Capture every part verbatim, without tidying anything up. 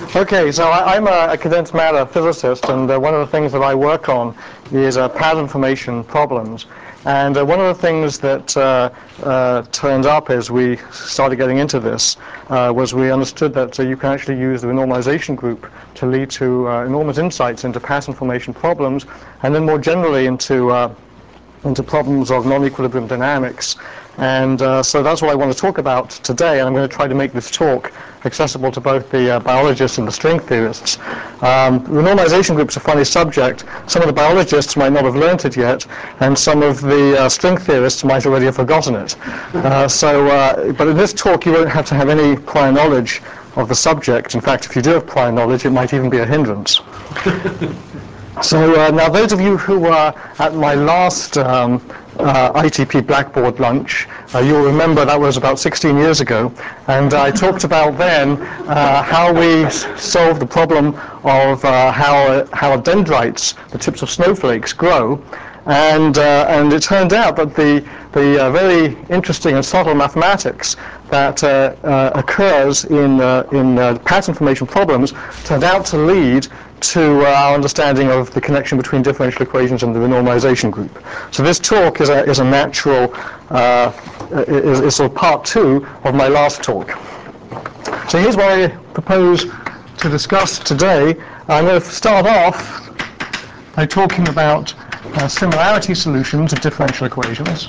Okay, so I, I'm a, a condensed matter physicist, and uh, one of the things that I work on is uh, pattern formation problems. And uh, one of the things that uh, uh, turned up as we started getting into this uh, was we understood that uh, you can actually use the renormalization group to lead to uh, enormous insights into pattern formation problems, and then more generally into uh, into problems of non-equilibrium dynamics. And uh, so that's what I want to talk about today, and I'm going to try to make this talk accessible to both the uh, biologists and the string theorists. Um, the normalization group's a funny subject. Some of the biologists might not have learnt it yet, and some of the uh, string theorists might already have forgotten it. Uh, so, uh, but in this talk you won't have to have any prior knowledge of the subject. In fact, if you do have prior knowledge, it might even be a hindrance. So uh, now those of you who were at my last um, uh, I T P Blackboard lunch, uh, you'll remember that was about sixteen years ago, and I talked about then uh, how we solved the problem of uh, how, how dendrites, the tips of snowflakes, grow. And, uh, and it turned out that the, the uh, very interesting and subtle mathematics that uh, uh, occurs in, uh, in uh, pattern formation problems turned out to lead to uh, our understanding of the connection between differential equations and the renormalization group. So this talk is a, is a natural, uh, is, is sort of part two of my last talk. So here's what I propose to discuss today. I'm going to start off by talking about uh, similarity solutions of differential equations.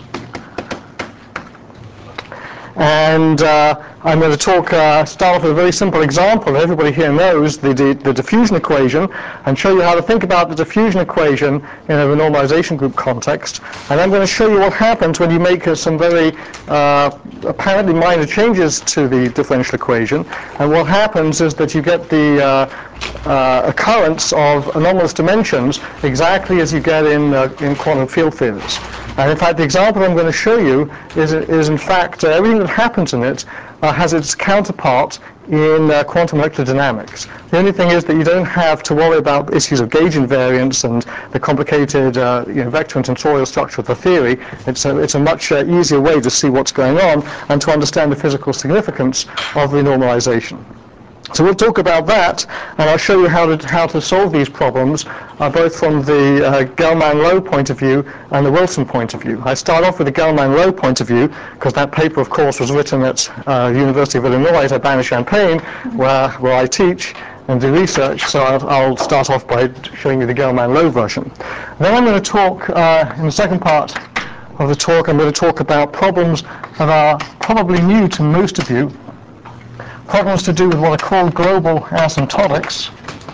And uh, I'm going to talk, uh, start off with a very simple example that everybody here knows, the, the, the diffusion equation, and show you how to think about the diffusion equation in a renormalization group context. And I'm going to show you what happens when you make uh, some very uh, apparently minor changes to the differential equation. And what happens is that you get the uh, uh, occurrence of anomalous dimensions exactly as you get in, uh, in quantum field theories. And in fact, the example I'm going to show you is, is in fact, uh, everything that happens in it uh, has its counterpart in uh, quantum molecular dynamics. The only thing is that you don't have to worry about issues of gauge invariance and the complicated uh, you know, vector and tensorial structure of the theory. It's a, it's a much uh, easier way to see what's going on and to understand the physical significance of renormalization. So we'll talk about that, and I'll show you how to, how to solve these problems, uh, both from the uh, Gell-Mann-Low point of view and the Wilson point of view. I start off with the Gell-Mann-Low point of view, because that paper, of course, was written at uh, University of Illinois at Urbana-Champaign, where, where I teach and do research, so I'll, I'll start off by showing you the Gell-Mann-Low version. Then I'm going to talk, uh, in the second part of the talk, I'm going to talk about problems that are probably new to most of you, problems to do with what are called global asymptotics.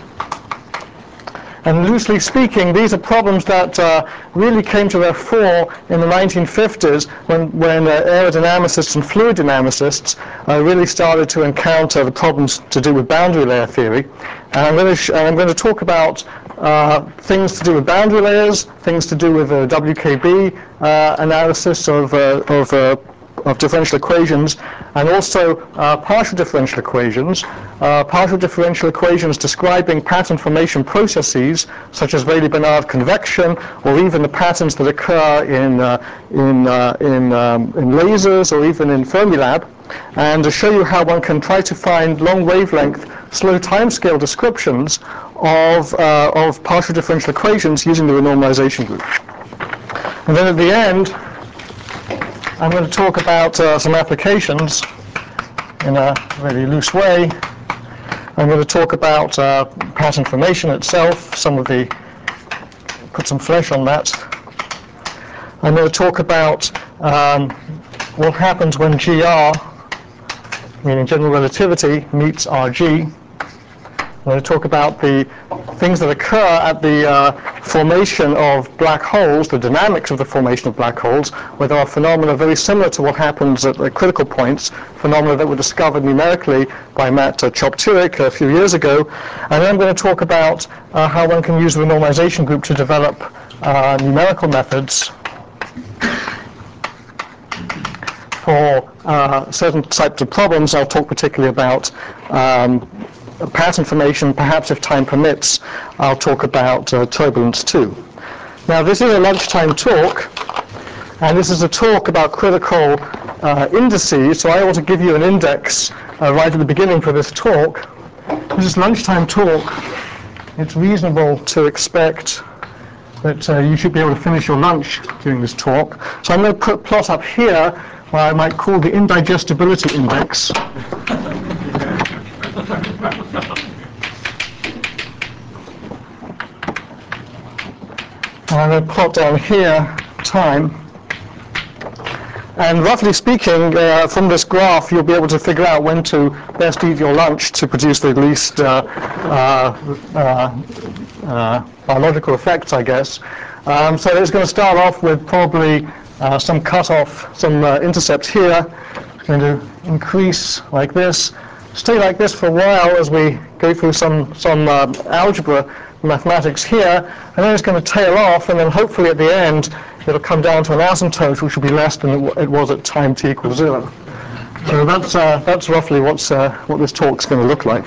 And loosely speaking, these are problems that uh, really came to their fore in the nineteen fifties when, when uh, aerodynamicists and fluid dynamicists uh, really started to encounter the problems to do with boundary layer theory. And I'm going to, and I'm going to talk about uh, things to do with boundary layers, things to do with uh, W K B uh, analysis of, uh, of uh, of differential equations, and also uh, partial differential equations, uh, partial differential equations describing pattern formation processes such as Rayleigh-Benard convection, or even the patterns that occur in uh, in uh, in, um, in lasers or even in Fermilab, and to show you how one can try to find long wavelength, slow timescale descriptions of uh, of partial differential equations using the renormalization group. And then at the end, I'm going to talk about uh, some applications in a very loose way. I'm going to talk about uh, pattern formation itself, some of the, put some flesh on that. I'm going to talk about um, what happens when G R, meaning general relativity, meets R G. I'm going to talk about the things that occur at the uh, formation of black holes, the dynamics of the formation of black holes, where there are phenomena very similar to what happens at the critical points, phenomena that were discovered numerically by Matt uh, Chopturek a few years ago. And then I'm going to talk about uh, how one can use the renormalization group to develop uh, numerical methods for uh, certain types of problems. I'll talk particularly about um, pattern formation. Perhaps if time permits, I'll talk about uh, turbulence too. Now this is a lunchtime talk, and this is a talk about critical uh, indices, so I ought to give you an index uh, right at the beginning for this talk. this is lunchtime talk. It's reasonable to expect that uh, you should be able to finish your lunch during this talk. So I'm going to put plot up here what I might call the indigestibility index. And I'm going to plot down here time. And roughly speaking, uh, from this graph, you'll be able to figure out when to best eat your lunch to produce the least uh, uh, uh, uh, biological effects, I guess. Um, so it's going to start off with probably uh, some cutoff, some uh, intercept here. It's going to increase like this, stay like this for a while as we go through some, some uh, algebra mathematics here, and then it's going to tail off, and then hopefully at the end it'll come down to an asymptote which will be less than it was at time t equals zero. So that's uh, that's roughly what's uh, what this talk's going to look like.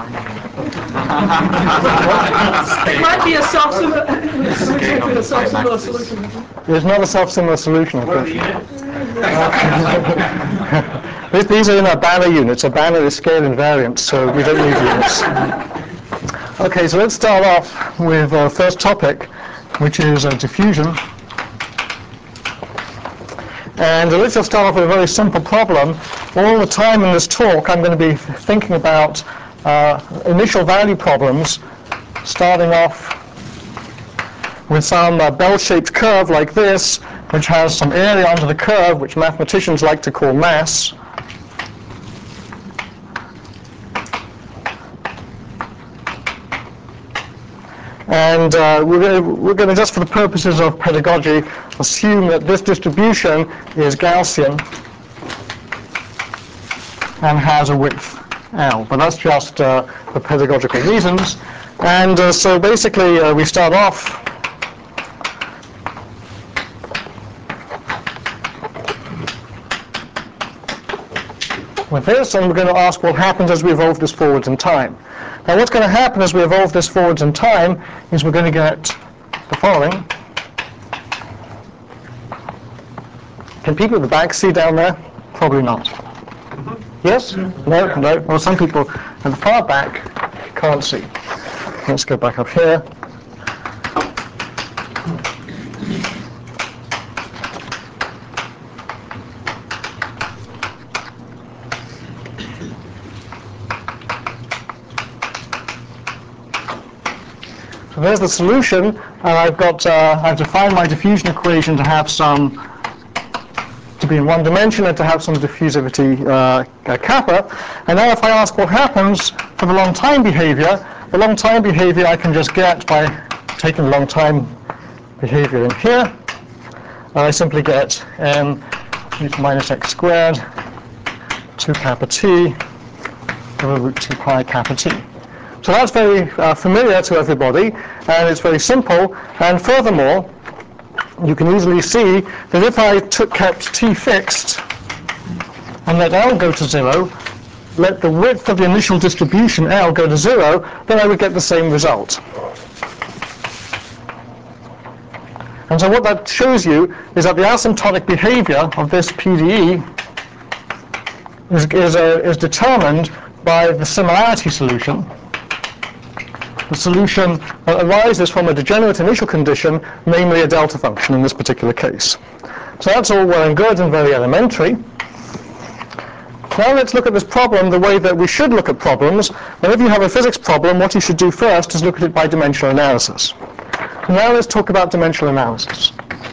It might be a self-similar solution. A self-similar solution. It's not a self-similar solution, unfortunately. These, these are in our Banner units. A Banner is scale invariant, so we don't need units. Okay, so let's start off with our first topic, which is uh, diffusion. And let's just start off with a very simple problem. All the time in this talk, I'm going to be thinking about uh, initial value problems, starting off with some uh, bell-shaped curve like this, which has some area under the curve, which mathematicians like to call mass. And uh, we're going to, we're going to, just for the purposes of pedagogy, assume that this distribution is Gaussian and has a width L. But that's just uh, for pedagogical reasons. And uh, so basically, uh, we start off with this, and we're going to ask what happens as we evolve this forwards in time. Now what's going to happen as we evolve this forwards in time is we're going to get the following. Can people at the back see down there? Probably not. Yes? No? No? Well, some people at the far back can't see. Let's go back up here. So there's the solution, and I've got uh, I've defined my diffusion equation to have some to be in one dimension and to have some diffusivity uh, kappa. And now if I ask what happens for the long time behavior, the long time behavior I can just get by taking the long time behavior in here. And I simply get m e to minus x squared two kappa t over root two pi kappa t. So that's very uh, familiar to everybody, and it's very simple. And furthermore, you can easily see that if I took kept t fixed and let L go to zero, let the width of the initial distribution L go to zero, then I would get the same result. And so what that shows you is that the asymptotic behavior of this P D E is, is, uh, is determined by the similarity solution. The solution arises from a degenerate initial condition, namely a delta function in this particular case. So that's all well and good and very elementary. Now let's look at this problem the way that we should look at problems. Whenever you have a physics problem, what you should do first is look at it by dimensional analysis. And now let's talk about dimensional analysis.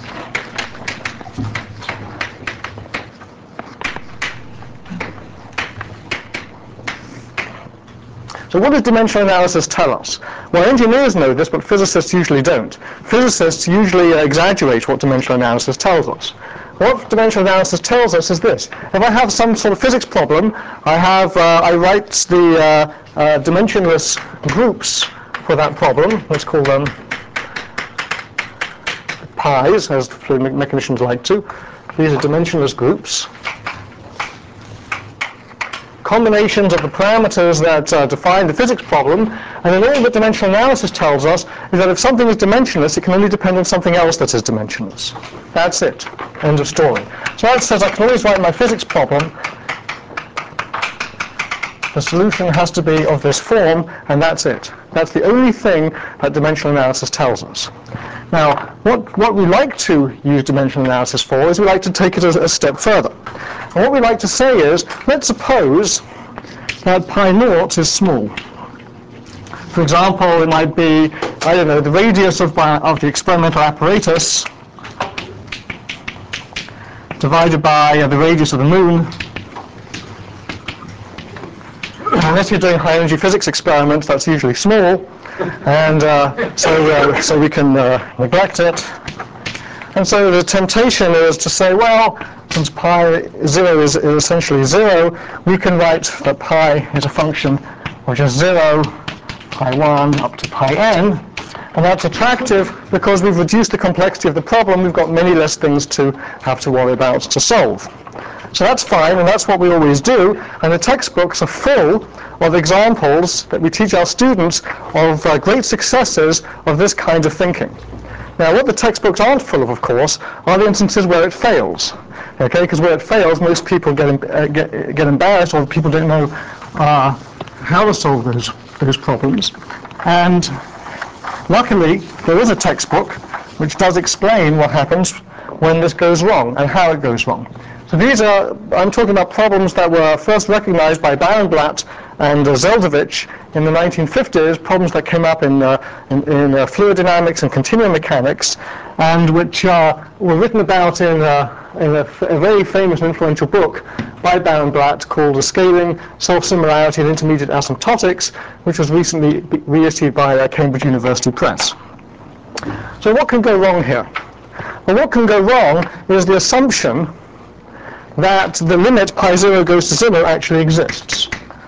So what does dimensional analysis tell us? Well, engineers know this, but physicists usually don't. Physicists usually uh, exaggerate what dimensional analysis tells us. What dimensional analysis tells us is this. If I have some sort of physics problem, I, have, uh, I write the uh, uh, dimensionless groups for that problem. Let's call them pies, as fluid mechanicians like to. These are dimensionless groups. Combinations of the parameters that uh, define the physics problem, and then all that dimensional analysis tells us is that if something is dimensionless, it can only depend on something else that is dimensionless. That's it. End of story. So that says I can always write my physics problem The solution has to be of this form, and that's it. That's the only thing that dimensional analysis tells us. Now, what, what we like to use dimensional analysis for is we like to take it a, a step further. And what we like to say is, let's suppose that pi naught is small. For example, it might be, I don't know, the radius of, of the experimental apparatus divided by uh, the radius of the moon. Unless you're doing high-energy physics experiments, that's usually small, and uh, so uh, so we can uh, neglect it. And so the temptation is to say, well, since pi zero is, is essentially zero, we can write that pi is a function of just zero, pi one, up to pi n. And that's attractive because we've reduced the complexity of the problem. We've got many less things to have to worry about to solve. So that's fine, and that's what we always do. And the textbooks are full of examples that we teach our students of uh, great successes of this kind of thinking. Now, what the textbooks aren't full of, of course, are the instances where it fails. Okay, because where it fails, most people get, uh, get, get embarrassed, or people don't know uh, how to solve those, those problems. And luckily, there is a textbook which does explain what happens when this goes wrong and how it goes wrong. So these are, I'm talking about problems that were first recognized by Barenblatt and uh, Zeldovich in the nineteen fifties, problems that came up in, uh, in, in uh, fluid dynamics and continuum mechanics, and which uh, were written about in, uh, in a, a very famous and influential book by Barenblatt called The Scaling, Self-Similarity and Intermediate Asymptotics, which was recently reissued by uh, Cambridge University Press. So what can go wrong here? Well, what can go wrong is the assumption that the limit pi zero goes to zero actually exists.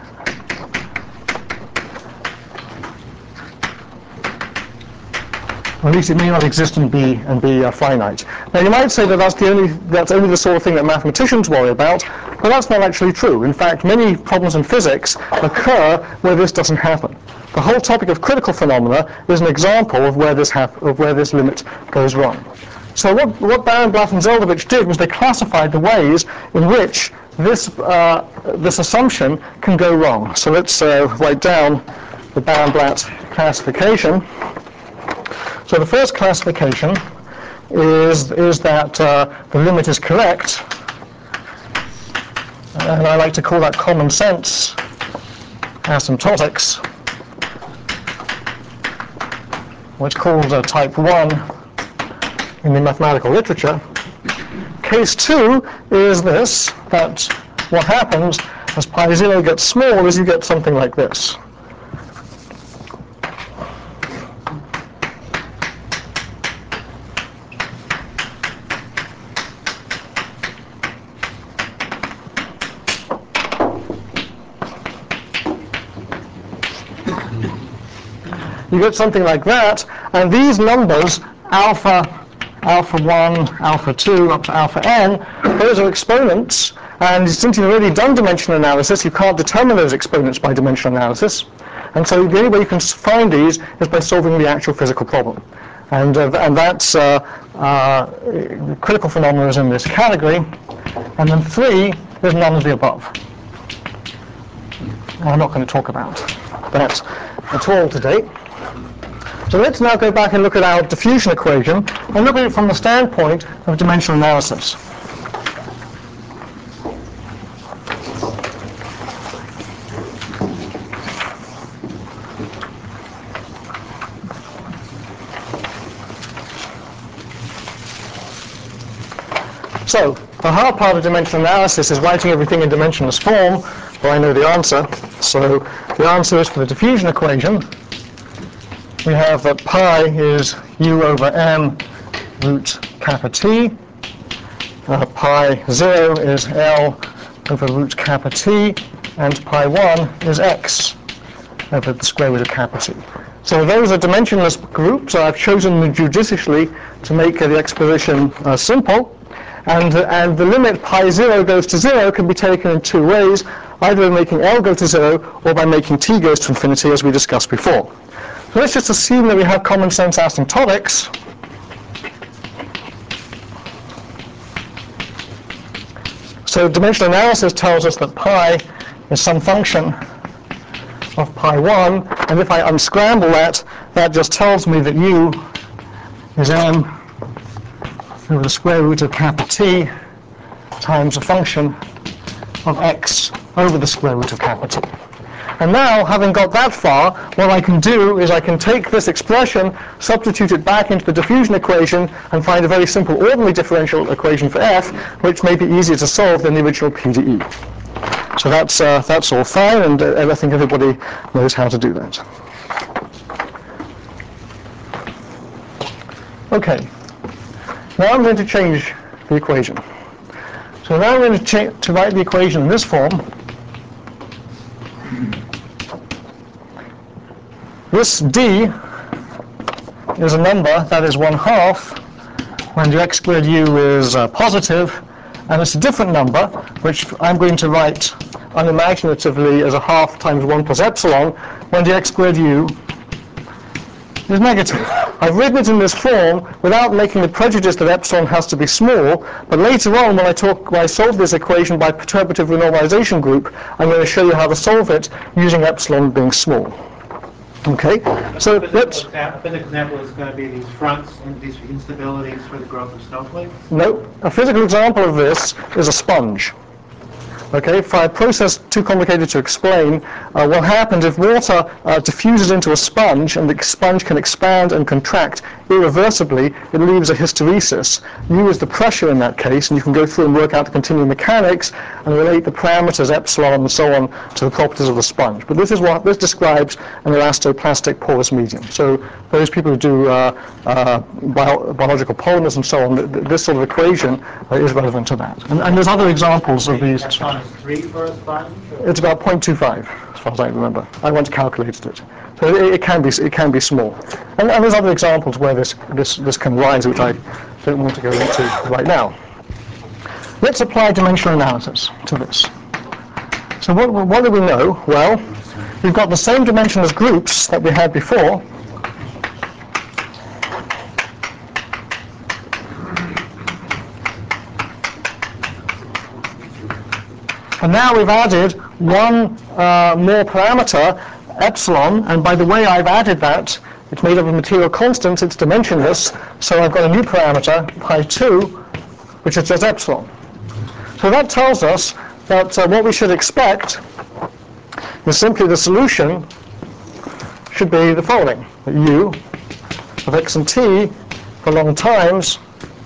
Or at least it may not exist and be and be uh, finite. Now you might say that that's the only that's only the sort of thing that mathematicians worry about, but that's not actually true. In fact, many problems in physics occur where this doesn't happen. The whole topic of critical phenomena is an example of where this hap of where this limit goes wrong. So what, what Barenblatt and Zeldovich did was they classified the ways in which this, uh, this assumption can go wrong. So let's uh, write down the Barenblatt classification. So the first classification is, is that uh, the limit is correct, and I like to call that common sense asymptotics. What's called uh, type one in the mathematical literature. Case two is this, that what happens as pi zero gets small is you get something like this. You get something like that, and these numbers, alpha, alpha one, alpha two, up to alpha n, those are exponents, and since you've already done dimensional analysis, you can't determine those exponents by dimensional analysis, and so the only way you can find these is by solving the actual physical problem. And, uh, and that's uh, uh, critical phenomena is in this category, and then three is none of the above. I'm not going to talk about that at all today. So let's now go back and look at our diffusion equation and look at it from the standpoint of dimensional analysis. So the hard part of dimensional analysis is writing everything in dimensionless form, where I know the answer. So the answer is for the diffusion equation. We have that pi is u over m root kappa t. Uh, pi zero is L over root kappa t. And pi one is x over the square root of kappa t. So those are dimensionless groups. I've chosen them judiciously to make uh, the exposition uh, simple. And, uh, and the limit pi zero goes to zero can be taken in two ways, either by making L go to zero or by making t goes to infinity, as we discussed before. So let's just assume that we have common sense asymptotics. So dimensional analysis tells us that pi is some function of pi one, and if I unscramble that, that just tells me that u is m over the square root of kappa t times a function of x over the square root of kappa t. And now, having got that far, what I can do is I can take this expression, substitute it back into the diffusion equation, and find a very simple ordinary differential equation for f, which may be easier to solve than the original P D E. So that's, uh, that's all fine, and uh, I think everybody knows how to do that. Okay, now I'm going to change the equation. So now I'm going to, cha to write the equation in this form. This d is a number that is one half when the x squared u is uh, positive, and it's a different number, which I'm going to write unimaginatively as a half times one plus epsilon, when the x squared u is negative. I've written it in this form without making the prejudice that epsilon has to be small, but later on when I talk, when I solve this equation by perturbative renormalization group, I'm going to show you how to solve it using epsilon being small. Okay, so let's... A physical example is going to be these fronts and these instabilities for the growth of snowflakes? No, a physical example of this is a sponge. Okay, for a process too complicated to explain, uh, what happens if water uh, diffuses into a sponge and the sponge can expand and contract irreversibly, it leaves a hysteresis. U is the pressure in that case, and you can go through and work out the continuum mechanics and relate the parameters epsilon and so on to the properties of the sponge. But this is what this describes an elastoplastic porous medium. So those people who do uh, uh, bio biological polymers and so on, th this sort of equation uh, is relevant to that. And, and there's other examples of these. Epsilon is three for a sponge? It's about zero point two five, as far as I remember. I once calculated it. So it, it can be it can be small. And, and there's other examples where this this this can rise, which I don't want to go into right now. Let's apply dimensional analysis to this. So what what do we know? Well, we've got the same dimensionless groups that we had before. And now we've added one uh, more parameter, epsilon, and by the way I've added that, it's made up of material constants, it's dimensionless, so I've got a new parameter, pi two, which is just epsilon. So that tells us that uh, what we should expect is simply the solution should be the following, that u of x and t for long times,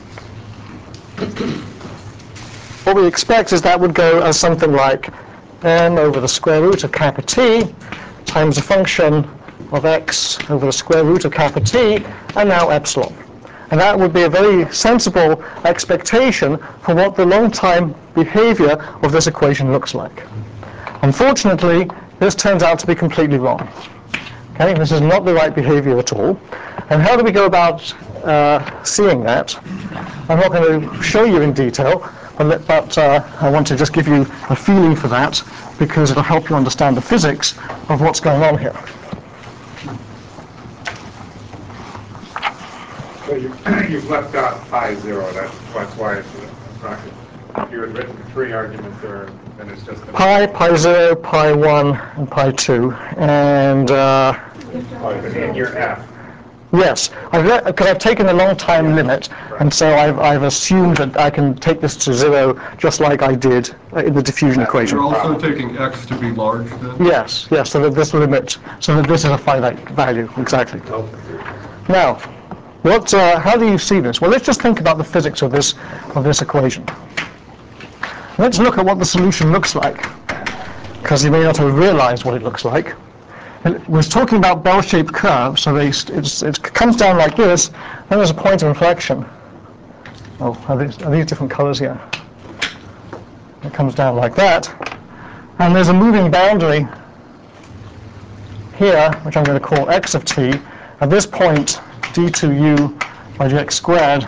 what we expect is that would go as something like m over the square root of kappa t times a function of x over the square root of kappa t, and now epsilon. And that would be a very sensible expectation for what the long-time behavior of this equation looks like. Unfortunately, this turns out to be completely wrong. Okay, this is not the right behavior at all. And how do we go about uh, seeing that? I'm not going to show you in detail, but, but uh, I want to just give you a feeling for that, because it'll help you understand the physics of what's going on here. So you, you've left out pi zero, that's, that's why it's not, if you had written three arguments there, then it's just... Pi, pi zero, pi one, and pi two, and... Uh, oh, in your F. Yes, because I've taken the long time limit, and so I've, I've assumed that I can take this to zero just like I did in the diffusion equation. You're also taking x to be large then? Yes, yes, so that this limit, so that this is a finite value, exactly. Now, what, uh, how do you see this? Well, let's just think about the physics of this, of this equation. Let's look at what the solution looks like, because you may not have realized what it looks like. It was talking about bell-shaped curves, so they, it's, it comes down like this, then there's a point of inflection. Oh, are these, are these different colors here? It comes down like that, and there's a moving boundary here, which I'm going to call x of t. At this point, d two u by dx squared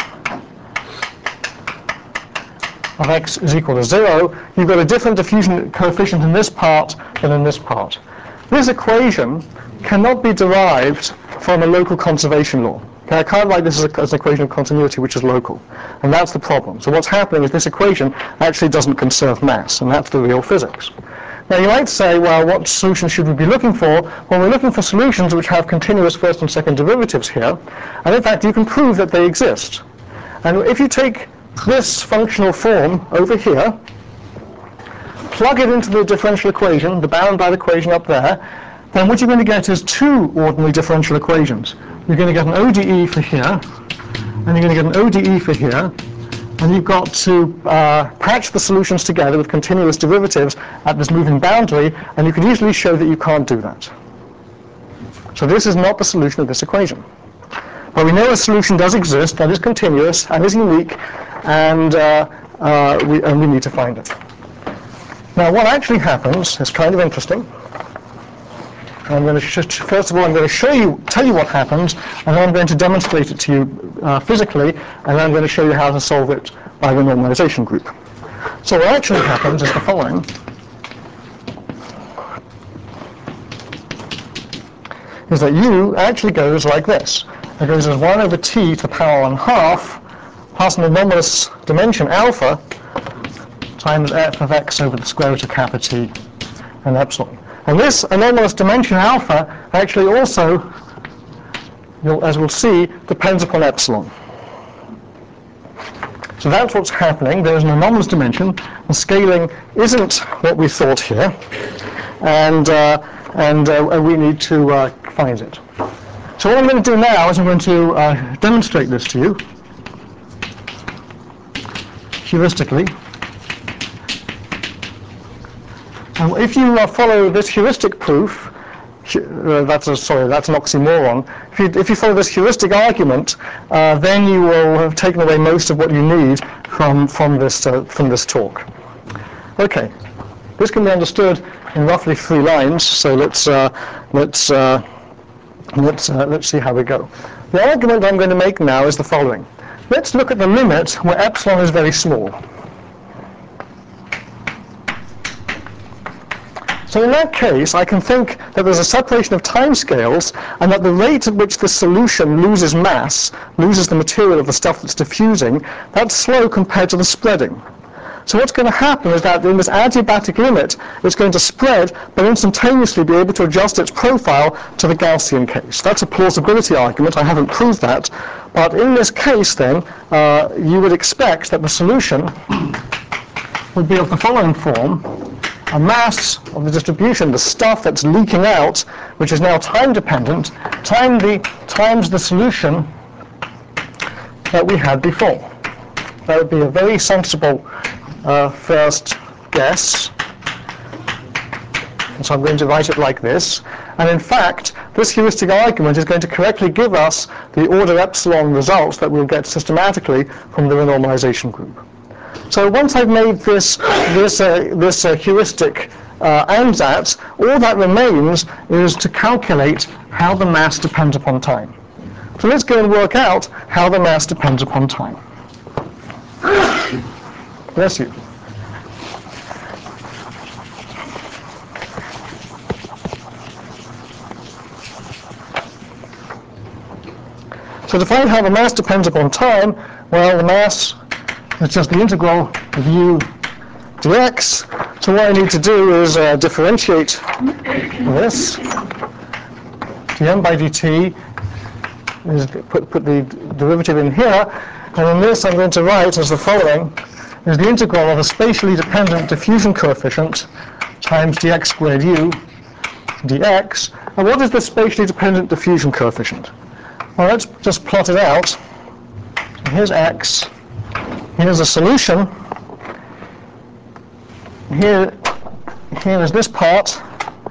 of x is equal to zero. You've got a different diffusion coefficient in this part than in this part. This equation cannot be derived from a local conservation law. Okay, I can't write this as, a, as an equation of continuity which is local, and that's the problem. So what's happening is this equation actually doesn't conserve mass, and that's the real physics. Now you might say, well, what solution should we be looking for? Well, we're looking for solutions which have continuous first and second derivatives here, and in fact you can prove that they exist. And if you take this functional form over here, plug it into the differential equation, the bound-bad equation up there, then what you're going to get is two ordinary differential equations. You're going to get an O D E for here, and you're going to get an O D E for here, and you've got to uh, patch the solutions together with continuous derivatives at this moving boundary, and you can easily show that you can't do that. So this is not the solution of this equation. But we know a solution does exist that is continuous and is unique, and, uh, uh, we, and we need to find it. Now what actually happens is kind of interesting. I'm going to first of all I'm going to show you, tell you what happens, and then I'm going to demonstrate it to you uh, physically, and then I'm going to show you how to solve it by the normalization group. So what actually happens is the following. Is that u actually goes like this. It goes as one over t to the power one half plus an anomalous dimension alpha times f of x over the square root of kappa t and epsilon. And this anomalous dimension alpha actually also, you'll, as we'll see, depends upon epsilon. So that's what's happening. There's an anomalous dimension. The scaling isn't what we thought here, and uh, and uh, we need to uh, find it. So what I'm going to do now is I'm going to uh, demonstrate this to you heuristically. And if you uh, follow this heuristic proof, uh, that's a, sorry, that's an oxymoron. If you, if you follow this heuristic argument, uh, then you will have taken away most of what you need from from this uh, from this talk. Okay, this can be understood in roughly three lines. So let's uh, let's uh, let's uh, let's see how we go. The argument I'm going to make now is the following. Let's look at the limit where epsilon is very small. So in that case, I can think that there's a separation of timescales, and that the rate at which the solution loses mass, loses the material of the stuff that's diffusing, that's slow compared to the spreading. So what's going to happen is that in this adiabatic limit, it's going to spread, but instantaneously be able to adjust its profile to the Gaussian case. That's a plausibility argument. I haven't proved that. But in this case, then, uh, you would expect that the solution would be of the following form. A mass of the distribution, the stuff that's leaking out, which is now time dependent, time the, times the solution that we had before. That would be a very sensible uh, first guess. And so I'm going to write it like this. And in fact, this heuristic argument is going to correctly give us the order epsilon results that we'll get systematically from the renormalization group. So once I've made this this uh, this uh, heuristic uh, ansatz, all that remains is to calculate how the mass depends upon time. So let's go and work out how the mass depends upon time. Bless you. So to find how the mass depends upon time, well, the mass it's just the integral of u dx. So what I need to do is uh, differentiate this. dm by dt is put, put the derivative in here. And in this I'm going to write as the following, is the integral of a spatially dependent diffusion coefficient times dx squared u dx. And what is the spatially dependent diffusion coefficient? Well, let's just plot it out. So here's x. Here's a solution. Here, here is this part.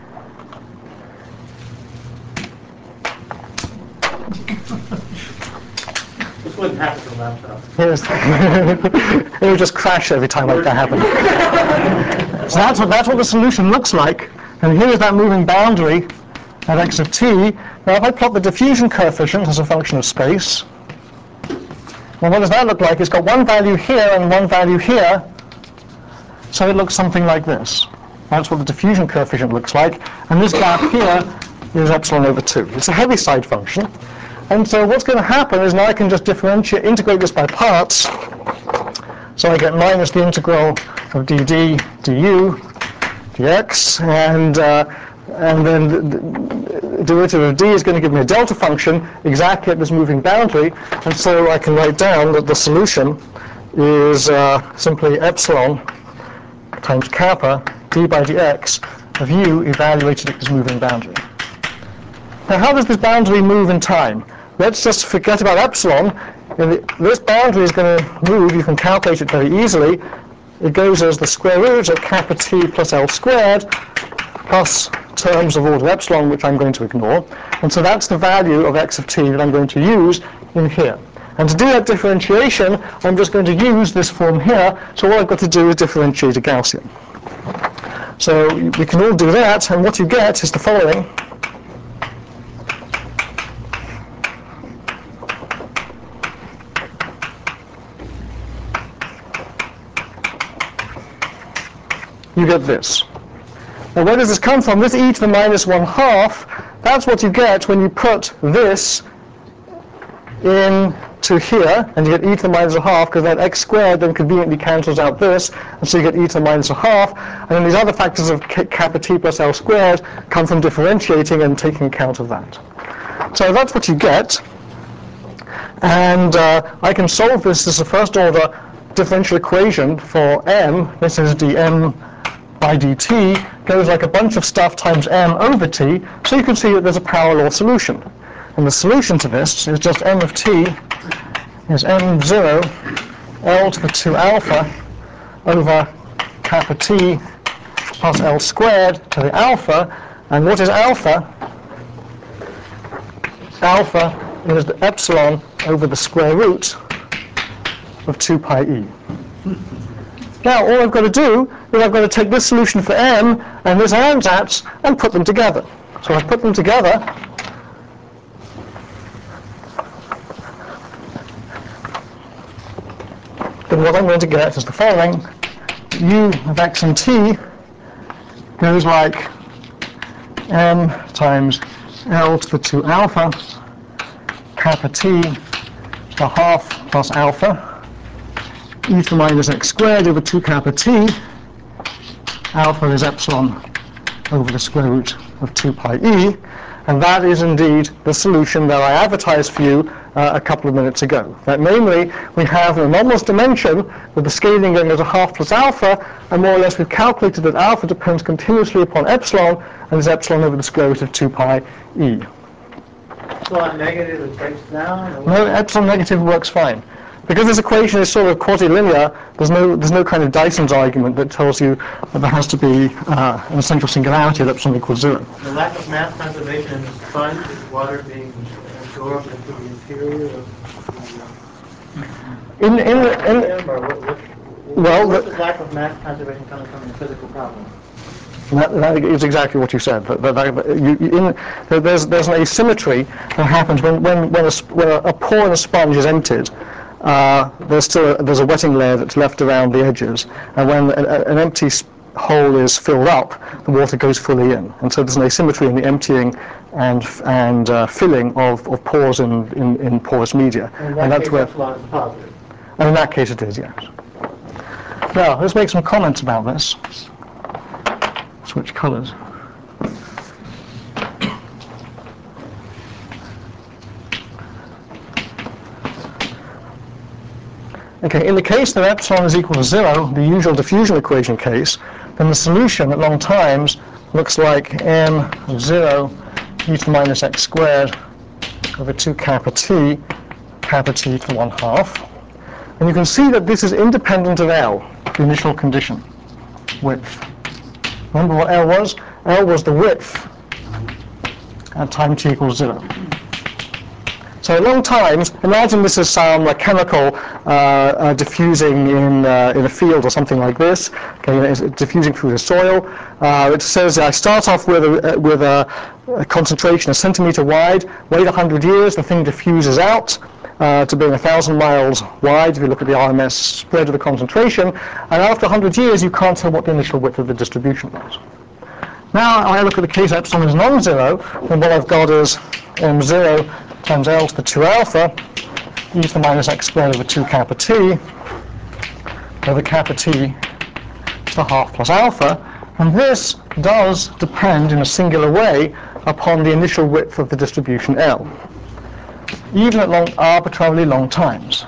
This wouldn't happen to a laptop. Here's it would just crash every time like that happened. So that's what that's what the solution looks like. And here is that moving boundary at x of t. Now, if I plot the diffusion coefficient as a function of space. Well, what does that look like? It's got one value here and one value here, so it looks something like this. That's what the diffusion coefficient looks like, and this gap here is epsilon over two. It's a Heaviside function, and so what's going to happen is now I can just differentiate, integrate this by parts, so I get minus the integral of dd du dx, and uh, and then the, the derivative of d is going to give me a delta function exactly at this moving boundary, and so I can write down that the solution is uh, simply epsilon times kappa d by dx of u evaluated at this moving boundary. Now, how does this boundary move in time? Let's just forget about epsilon. This boundary is going to move, you can calculate it very easily. It goes as the square root of kappa t plus L squared plus terms of order epsilon, which I'm going to ignore. And so that's the value of x of t that I'm going to use in here. And to do that differentiation, I'm just going to use this form here. So all I've got to do is differentiate a Gaussian. So we can all do that, and what you get is the following. You get this. Now, where does this come from? This e to the minus one half, that's what you get when you put this into here, and you get e to the minus a half, because that x squared then conveniently cancels out this, and so you get e to the minus a half, and then these other factors of kappa t plus L squared come from differentiating and taking account of that. So that's what you get, and uh, I can solve this as a first order differential equation for m. This is dm by dt goes like a bunch of stuff times m over t, so you can see that there's a power law solution. And the solution to this is just m of t is m zero L to the two alpha over kappa t plus L squared to the alpha. And what is alpha? Alpha is the epsilon over the square root of two pi e. Now, all I've got to do is I've got to take this solution for m and this ansatz and put them together. So I put them together. Then what I'm going to get is the following. U of x and t goes like m times L to the two alpha, kappa t to the half plus alpha, e to the minus x squared over two kappa t. Alpha is epsilon over the square root of two pi e. And that is indeed the solution that I advertised for you uh, a couple of minutes ago. That namely, we have an anomalous dimension with the scaling going as a half plus alpha, and more or less we've calculated that alpha depends continuously upon epsilon, and is epsilon over the square root of two pi e. Epsilon negative, it breaks down? No, epsilon negative works fine. Because this equation is sort of quasi-linear, there's no, there's no kind of Dyson's argument that tells you that there has to be uh, an essential singularity at epsilon equals zero. The lack of mass conservation in the sponge is water being absorbed into the interior of the In, in, in, medium, or what, what, well, where's the- the lack of mass conservation coming from the physical problem? That, that is exactly what you said. That, that, that, you, in, that there's, there's an asymmetry that happens when, when, when, a, when a pore in a sponge is emptied. Uh, there's still a, there's a wetting layer that's left around the edges, and when a, a, an empty hole is filled up, the water goes fully in, and so there's an asymmetry in the emptying and and uh, filling of, of pores in, in, in porous media. And in that and that's case, where, epsilon is positive. and in that case, it is, yes. Now, let's make some comments about this. Switch colors. Okay, in the case that epsilon is equal to zero, the usual diffusion equation case, then the solution at long times looks like m of zero e to the minus x squared over two kappa t, kappa t to the one half. And you can see that this is independent of L, the initial condition, width. Remember what L was? L was the width at time t equals zero. So at long times, imagine this is some uh, chemical uh, uh, diffusing in, uh, in a field or something like this. Okay, it's diffusing through the soil. Uh, it says I start off with a, with a, a concentration a centimeter wide, wait one hundred years, the thing diffuses out uh, to being one thousand miles wide if you look at the R M S spread of the concentration. And after one hundred years, you can't tell what the initial width of the distribution was. Now I look at the case epsilon is non-zero, then what I've got is m zero times L to the two alpha, e to the minus x squared over two kappa t, over kappa t to the half plus alpha. And this does depend in a singular way upon the initial width of the distribution L, even at long, arbitrarily long times.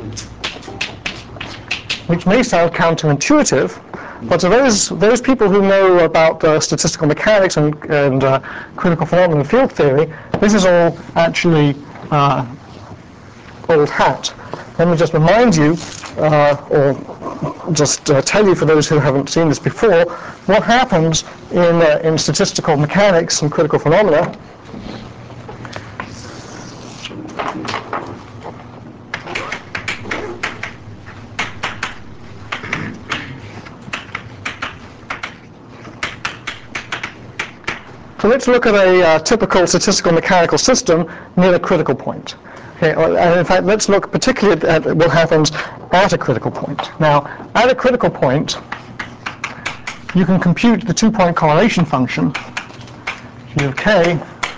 Which may sound counterintuitive, but to those, those people who know about uh, statistical mechanics and, and uh, critical phenomena and field theory, this is all actually uh, old hat. Let me just remind you, uh, or just uh, tell you for those who haven't seen this before, what happens in, uh, in statistical mechanics and critical phenomena. So let's look at a uh, typical statistical mechanical system near a critical point. Okay, and in fact, let's look particularly at what happens at a critical point. Now, at a critical point, you can compute the two-point correlation function, G of k.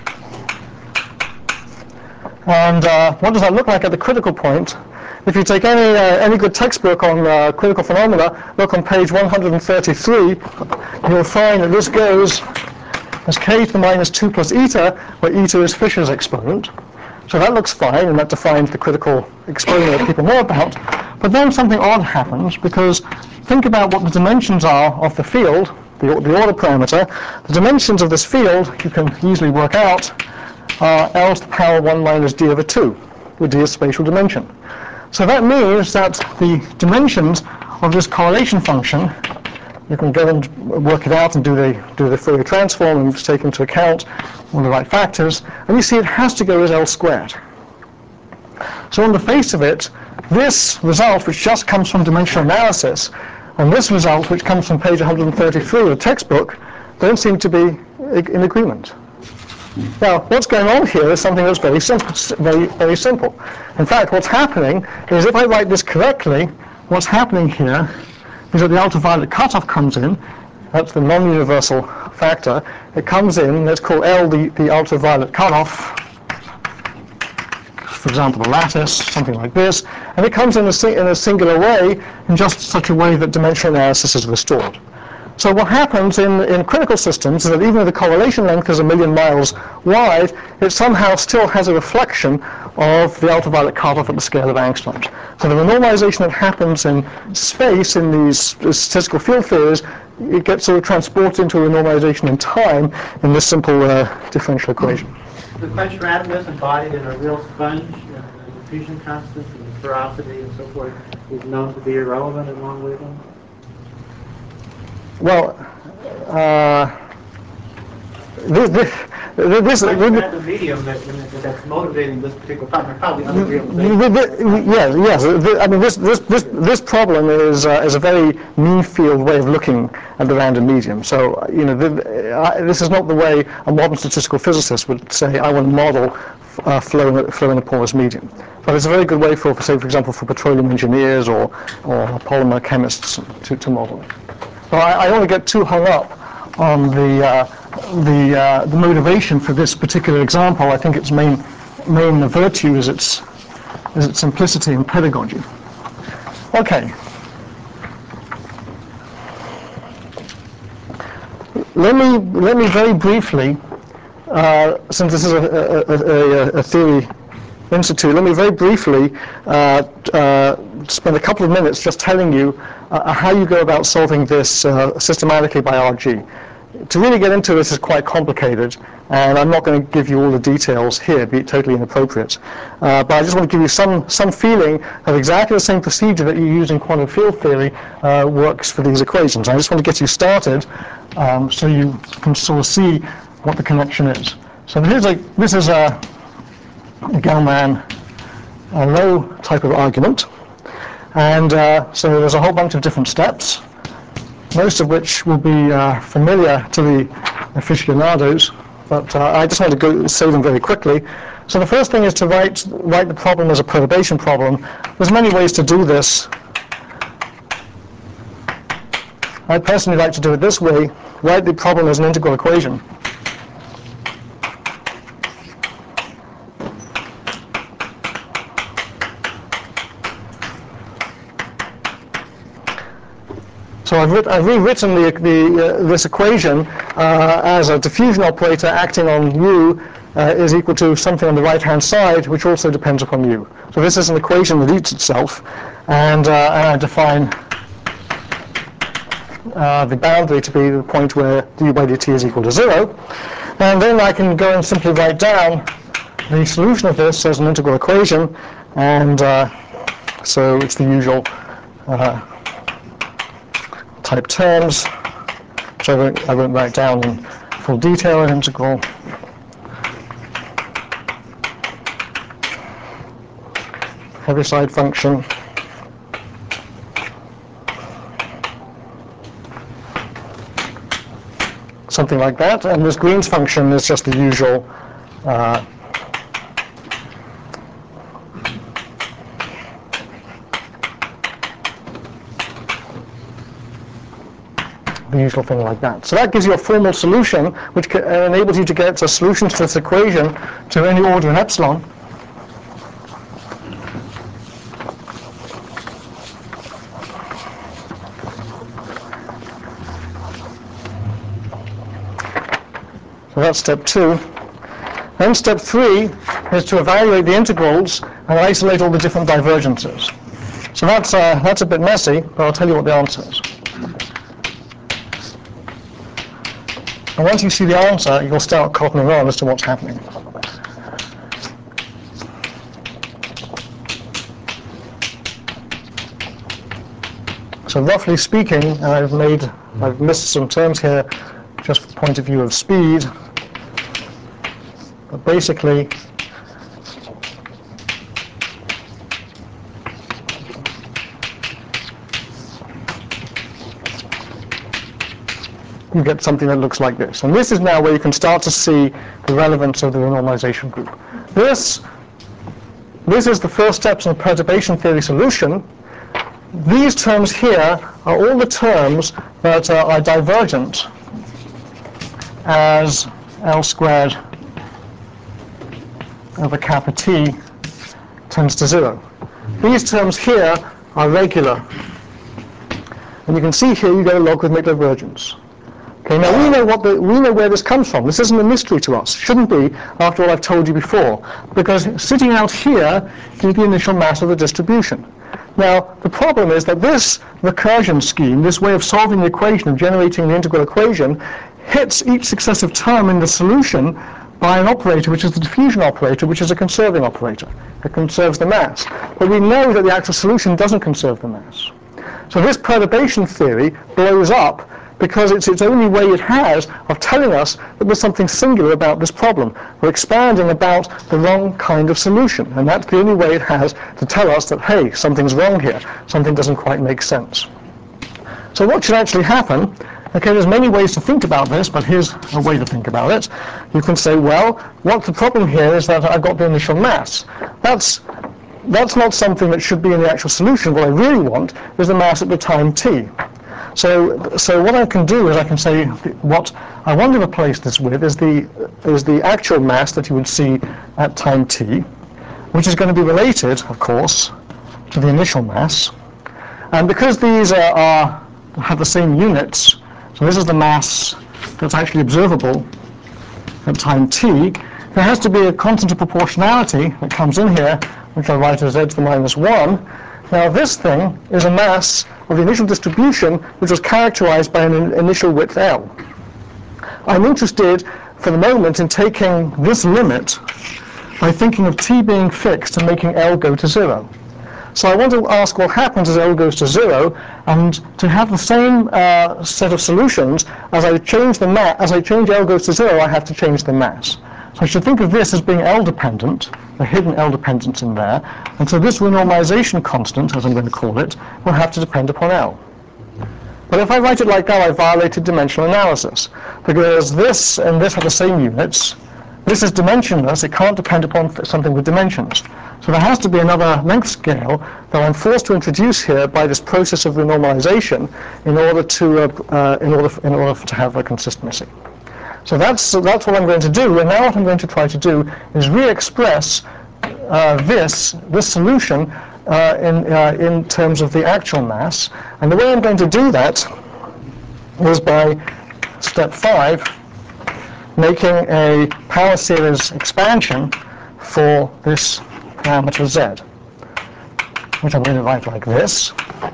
And uh, what does that look like at the critical point? If you take any, uh, any good textbook on uh, critical phenomena, look on page one hundred thirty-three, you'll find that this goes as k to the minus two plus eta, where eta is Fisher's exponent. So that looks fine, and that defines the critical exponent that people know about. But then something odd happens, because think about what the dimensions are of the field, the, the order parameter. The dimensions of this field, you can easily work out, are L to the power one minus d over two, where d is spatial dimension. So that means that the dimensions of this correlation function, you can go and work it out and do the, do the Fourier transform and take into account all the right factors, and you see it has to go as L squared. So on the face of it, this result, which just comes from dimensional analysis, and this result, which comes from page one hundred thirty-three of the textbook, don't seem to be in agreement. Now, what's going on here is something that's very simple, very, very simple. In fact, what's happening is, if I write this correctly, what's happening here is that the ultraviolet cutoff comes in. That's the non-universal factor. It comes in, let's call L the, the ultraviolet cutoff, for example, the lattice, something like this, and it comes in a, in a singular way, in just such a way that dimensional analysis is restored. So what happens in, in critical systems is that even though the correlation length is a million miles wide, it somehow still has a reflection of the ultraviolet cutoff at the scale of angstroms. So the renormalization that happens in space in these statistical field theories, it gets sort of transported into a renormalization in time in this simple uh, differential equation. The quench randomness embodied in a real sponge, and the diffusion constant and the porosity and so forth is known to be irrelevant in long wavelengths? Well, uh, this, this, this, The this, random medium that, that's motivating this particular problem, probably other real things. yes, yes. The, I mean, this this this this problem is uh, is a very mean field way of looking at the random medium. So uh, you know, the, uh, this is not the way a modern statistical physicist would say, I want to model uh, flow in a, flow in a porous medium. But it's a very good way for, for say, for example, for petroleum engineers or or polymer chemists to to model it. So I, I don't want to get too hung up on the uh, the uh, the motivation for this particular example. I think its main main virtue is its is its simplicity and pedagogy. Okay. Let me let me very briefly, uh, since this is a, a, a, a theory institute, let me very briefly uh, uh, spend a couple of minutes just telling you uh, how you go about solving this uh, systematically by R G. To really get into this is quite complicated, and I'm not going to give you all the details here, it'd be totally inappropriate. Uh, but I just want to give you some, some feeling of exactly the same procedure that you use in quantum field theory uh, works for these equations. I just want to get you started um, so you can sort of see what the connection is. So here's a, this is a, a Gell-Mann a low type of argument, and uh, so there's a whole bunch of different steps, most of which will be uh, familiar to the aficionados, but uh, I just want to go say them very quickly. So the first thing is to write, write the problem as a perturbation problem. There's many ways to do this. I personally like to do it this way, write the problem as an integral equation. So I've, writ I've rewritten the, the, uh, this equation uh, as a diffusion operator acting on u uh, is equal to something on the right-hand side, which also depends upon u. So this is an equation that eats itself, and, uh, and I define uh, the boundary to be the point where du by dt is equal to zero. And then I can go and simply write down the solution of this as an integral equation, and uh, so it's the usual uh, type terms, which I won't, I won't write down in full detail. An integral Heaviside function something like that, and this Green's function is just the usual uh, the usual thing like that. So that gives you a formal solution which ca uh, enables you to get a solution to this equation to any order in epsilon. So that's step two. Then step three is to evaluate the integrals and isolate all the different divergences. So that's, uh, that's a bit messy, but I'll tell you what the answer is. And once you see the answer, you'll start cottoning on as to what's happening. So roughly speaking, and I've made, I've missed some terms here just from the point of view of speed, but basically, you get something that looks like this. And this is now where you can start to see the relevance of the renormalization group. This, this is the first steps in a perturbation theory solution. These terms here are all the terms that uh, are divergent as L squared over kappa T tends to zero. These terms here are regular. And you can see here you get a logarithmic divergence. Okay, now we know what the, we know where this comes from. This isn't a mystery to us. Shouldn't be, after all I've told you before, because sitting out here is the initial mass of the distribution. Now the problem is that this recursion scheme, this way of solving the equation, of generating the integral equation, hits each successive term in the solution by an operator which is the diffusion operator, which is a conserving operator. It conserves the mass. But we know that the actual solution doesn't conserve the mass. So this perturbation theory blows up because it's its only way it has of telling us that there's something singular about this problem. We're expanding about the wrong kind of solution, and that's the only way it has to tell us that, hey, something's wrong here, something doesn't quite make sense. So what should actually happen? Okay, there's many ways to think about this, but here's a way to think about it. You can say, well, what the problem here is that I've got the initial mass. That's that's not something that should be in the actual solution. What I really want is the mass at the time t. So, so what I can do is I can say what I want to replace this with is the is the actual mass that you would see at time t, which is going to be related, of course, to the initial mass. And because these are, are have the same units, so this is the mass that's actually observable at time t, there has to be a constant of proportionality that comes in here, which I'll write as z to the minus one. Now this thing is a mass of the initial distribution which was characterized by an initial width L. I'm interested for the moment in taking this limit by thinking of t being fixed and making L go to zero. So I want to ask what happens as L goes to zero, and to have the same uh, set of solutions, as I change the ma as I change L goes to zero, I have to change the mass. So I should think of this as being L dependent, a hidden L dependence in there, and so this renormalization constant, as I'm going to call it, will have to depend upon L. But if I write it like that, I violated dimensional analysis, because this and this have the same units. This is dimensionless, it can't depend upon something with dimensions. So there has to be another length scale that I'm forced to introduce here by this process of renormalization in order to, uh, uh, in order, in order to have a consistency. So that's, so that's what I'm going to do, and now what I'm going to try to do is re-express uh, this, this solution uh, in, uh, in terms of the actual mass. And the way I'm going to do that is by step five, making a power series expansion for this parameter z, which I'm going to write like this.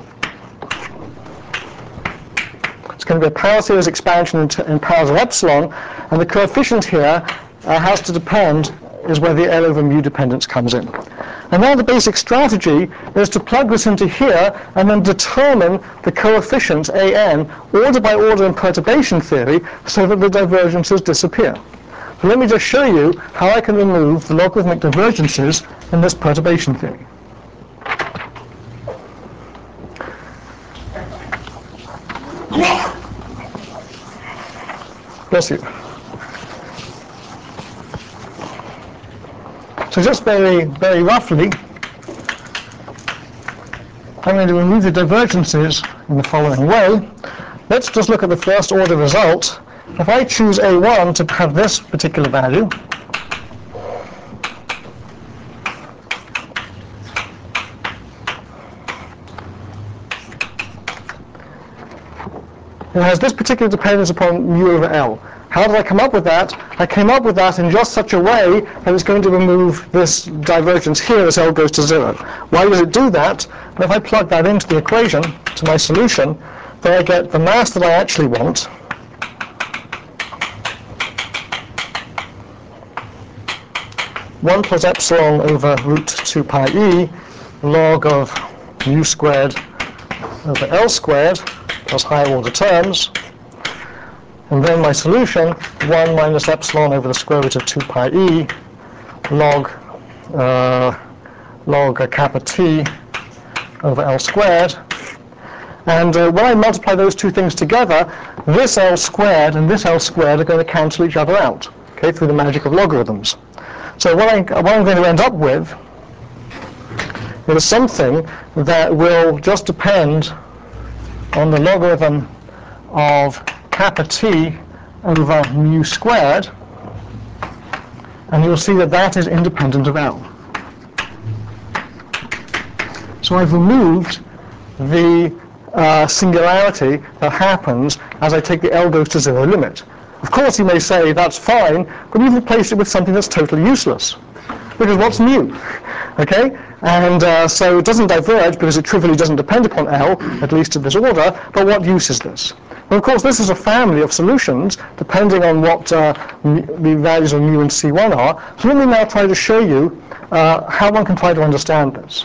It's going to be a power series expansion in, t in powers of epsilon, and the coefficient here uh, has to depend, is where the L over mu dependence comes in. And now the basic strategy is to plug this into here and then determine the coefficients A n order by order in perturbation theory so that the divergences disappear. So let me just show you how I can remove the logarithmic divergences in this perturbation theory. Bless you. So just very, very roughly, I'm going to remove the divergences in the following way. Let's just look at the first order result. If I choose A one to have this particular value, it has this particular dependence upon mu over L. How did I come up with that? I came up with that in just such a way that it's going to remove this divergence here as L goes to zero. Why does it do that? And if I plug that into the equation, to my solution, then I get the mass that I actually want, one plus epsilon over root two pi e log of mu squared over L squared plus higher order terms. And then my solution, one minus epsilon over the square root of two pi e log uh, log a kappa t over L squared. And uh, when I multiply those two things together, this L squared and this L squared are going to cancel each other out, okay, through the magic of logarithms. So what, I, what I'm going to end up with is something that will just depend on the logarithm of kappa t over mu squared, and you'll see that that is independent of L. So I've removed the uh, singularity that happens as I take the L goes to zero limit. Of course, you may say that's fine, but you've replaced it with something that's totally useless. Because what's new? Okay? And uh, so it doesn't diverge because it trivially doesn't depend upon L, at least in this order, but what use is this? Well, of course, this is a family of solutions, depending on what uh, the values of mu and C one are. So let me now try to show you uh, how one can try to understand this.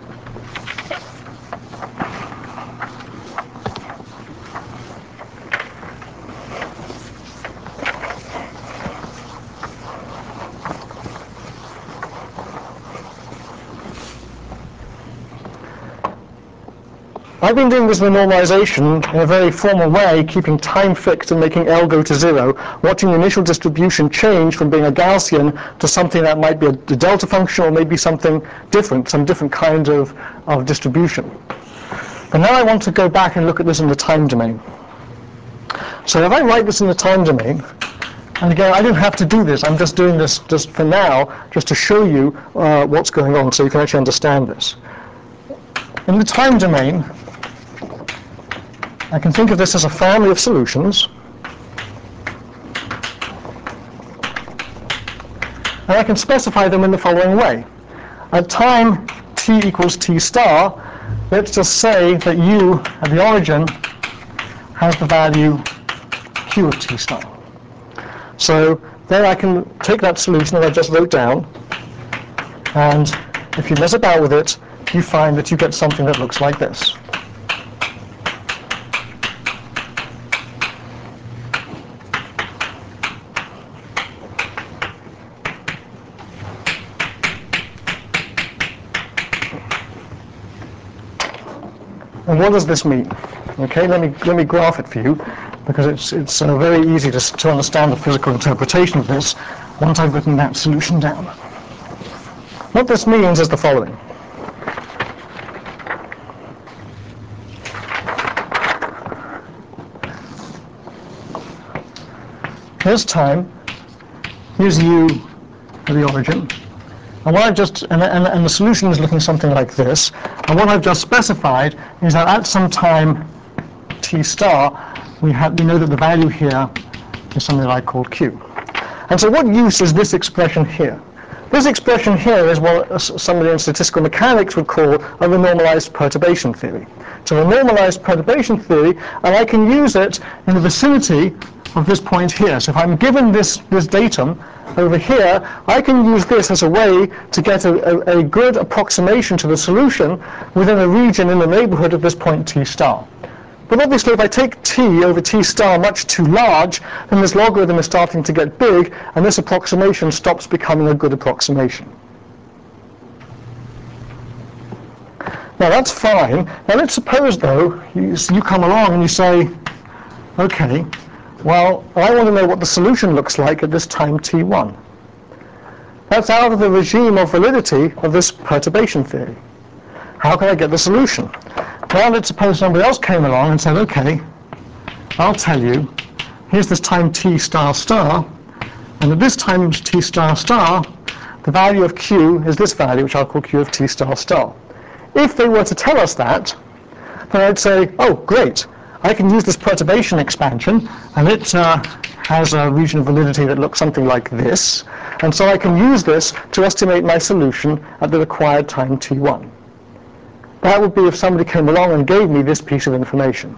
I've been doing this with normalization in a very formal way, keeping time fixed and making L go to zero, watching the initial distribution change from being a Gaussian to something that might be a, a delta function or maybe something different, some different kind of, of distribution. But now I want to go back and look at this in the time domain. So if I write this in the time domain, and again, I don't have to do this, I'm just doing this just for now, just to show you uh, what's going on so you can actually understand this. In the time domain, I can think of this as a family of solutions, and I can specify them in the following way. At time t equals t star, let's just say that u at the origin has the value q of t star. So then I can take that solution that I just wrote down, and if you mess about with it, you find that you get something that looks like this. And what does this mean? Okay, let me let me graph it for you, because it's it's uh, very easy to to understand the physical interpretation of this once I've written that solution down. What this means is the following. Here's time. Here's u at the origin. And what I've just and, and, and the solution is looking something like this. And what I've just specified is that at some time t star, we have we know that the value here is something that I call q. And so what use is this expression here? This expression here is what somebody in statistical mechanics would call a renormalized perturbation theory. It's a renormalized perturbation theory, and I can use it in the vicinity of this point here. So if I'm given this, this datum over here, I can use this as a way to get a, a, a good approximation to the solution within a region in the neighborhood of this point t star. But obviously, if I take t over t star much too large, then this logarithm is starting to get big, and this approximation stops becoming a good approximation. Now that's fine. Now let's suppose, though, you, you come along and you say, okay, well, I want to know what the solution looks like at this time t one. That's out of the regime of validity of this perturbation theory. How can I get the solution? Well, let's suppose somebody else came along and said, okay, I'll tell you, here's this time t star star, and at this time t star star, the value of q is this value, which I'll call q of t star star. If they were to tell us that, then I'd say, oh, great, I can use this perturbation expansion, and it uh, has a region of validity that looks something like this, and so I can use this to estimate my solution at the required time t one. That would be if somebody came along and gave me this piece of information.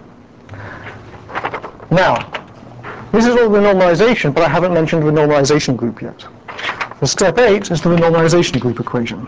Now, this is all the normalization, but I haven't mentioned the normalization group yet. So step eight is the renormalization group equation.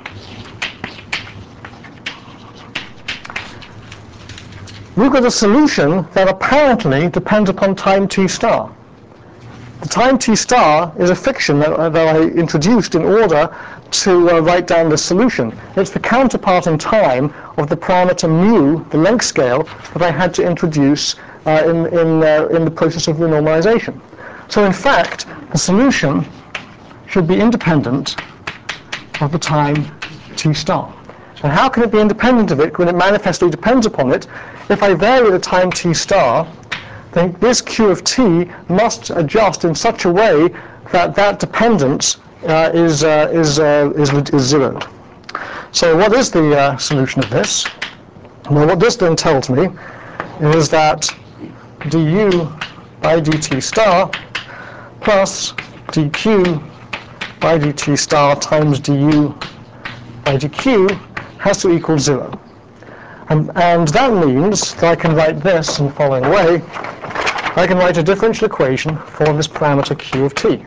We've got a solution that apparently depends upon time t star. The time t star is a fiction that, uh, that I introduced in order to uh, write down this solution. It's the counterpart in time of the parameter mu, the length scale, that I had to introduce uh, in, in, uh, in the process of renormalization. So in fact, the solution should be independent of the time t star. And how can it be independent of it when it manifestly depends upon it? If I vary the time t star, then this q of t must adjust in such a way that that dependence uh, is, uh, is, uh, is, is zeroed. So what is the uh, solution of this? Well, what this then tells me is that du by dt star plus dq by dt star times du by dq has to equal zero. And, and that means that I can write this in the following way. I can write a differential equation for this parameter q of t.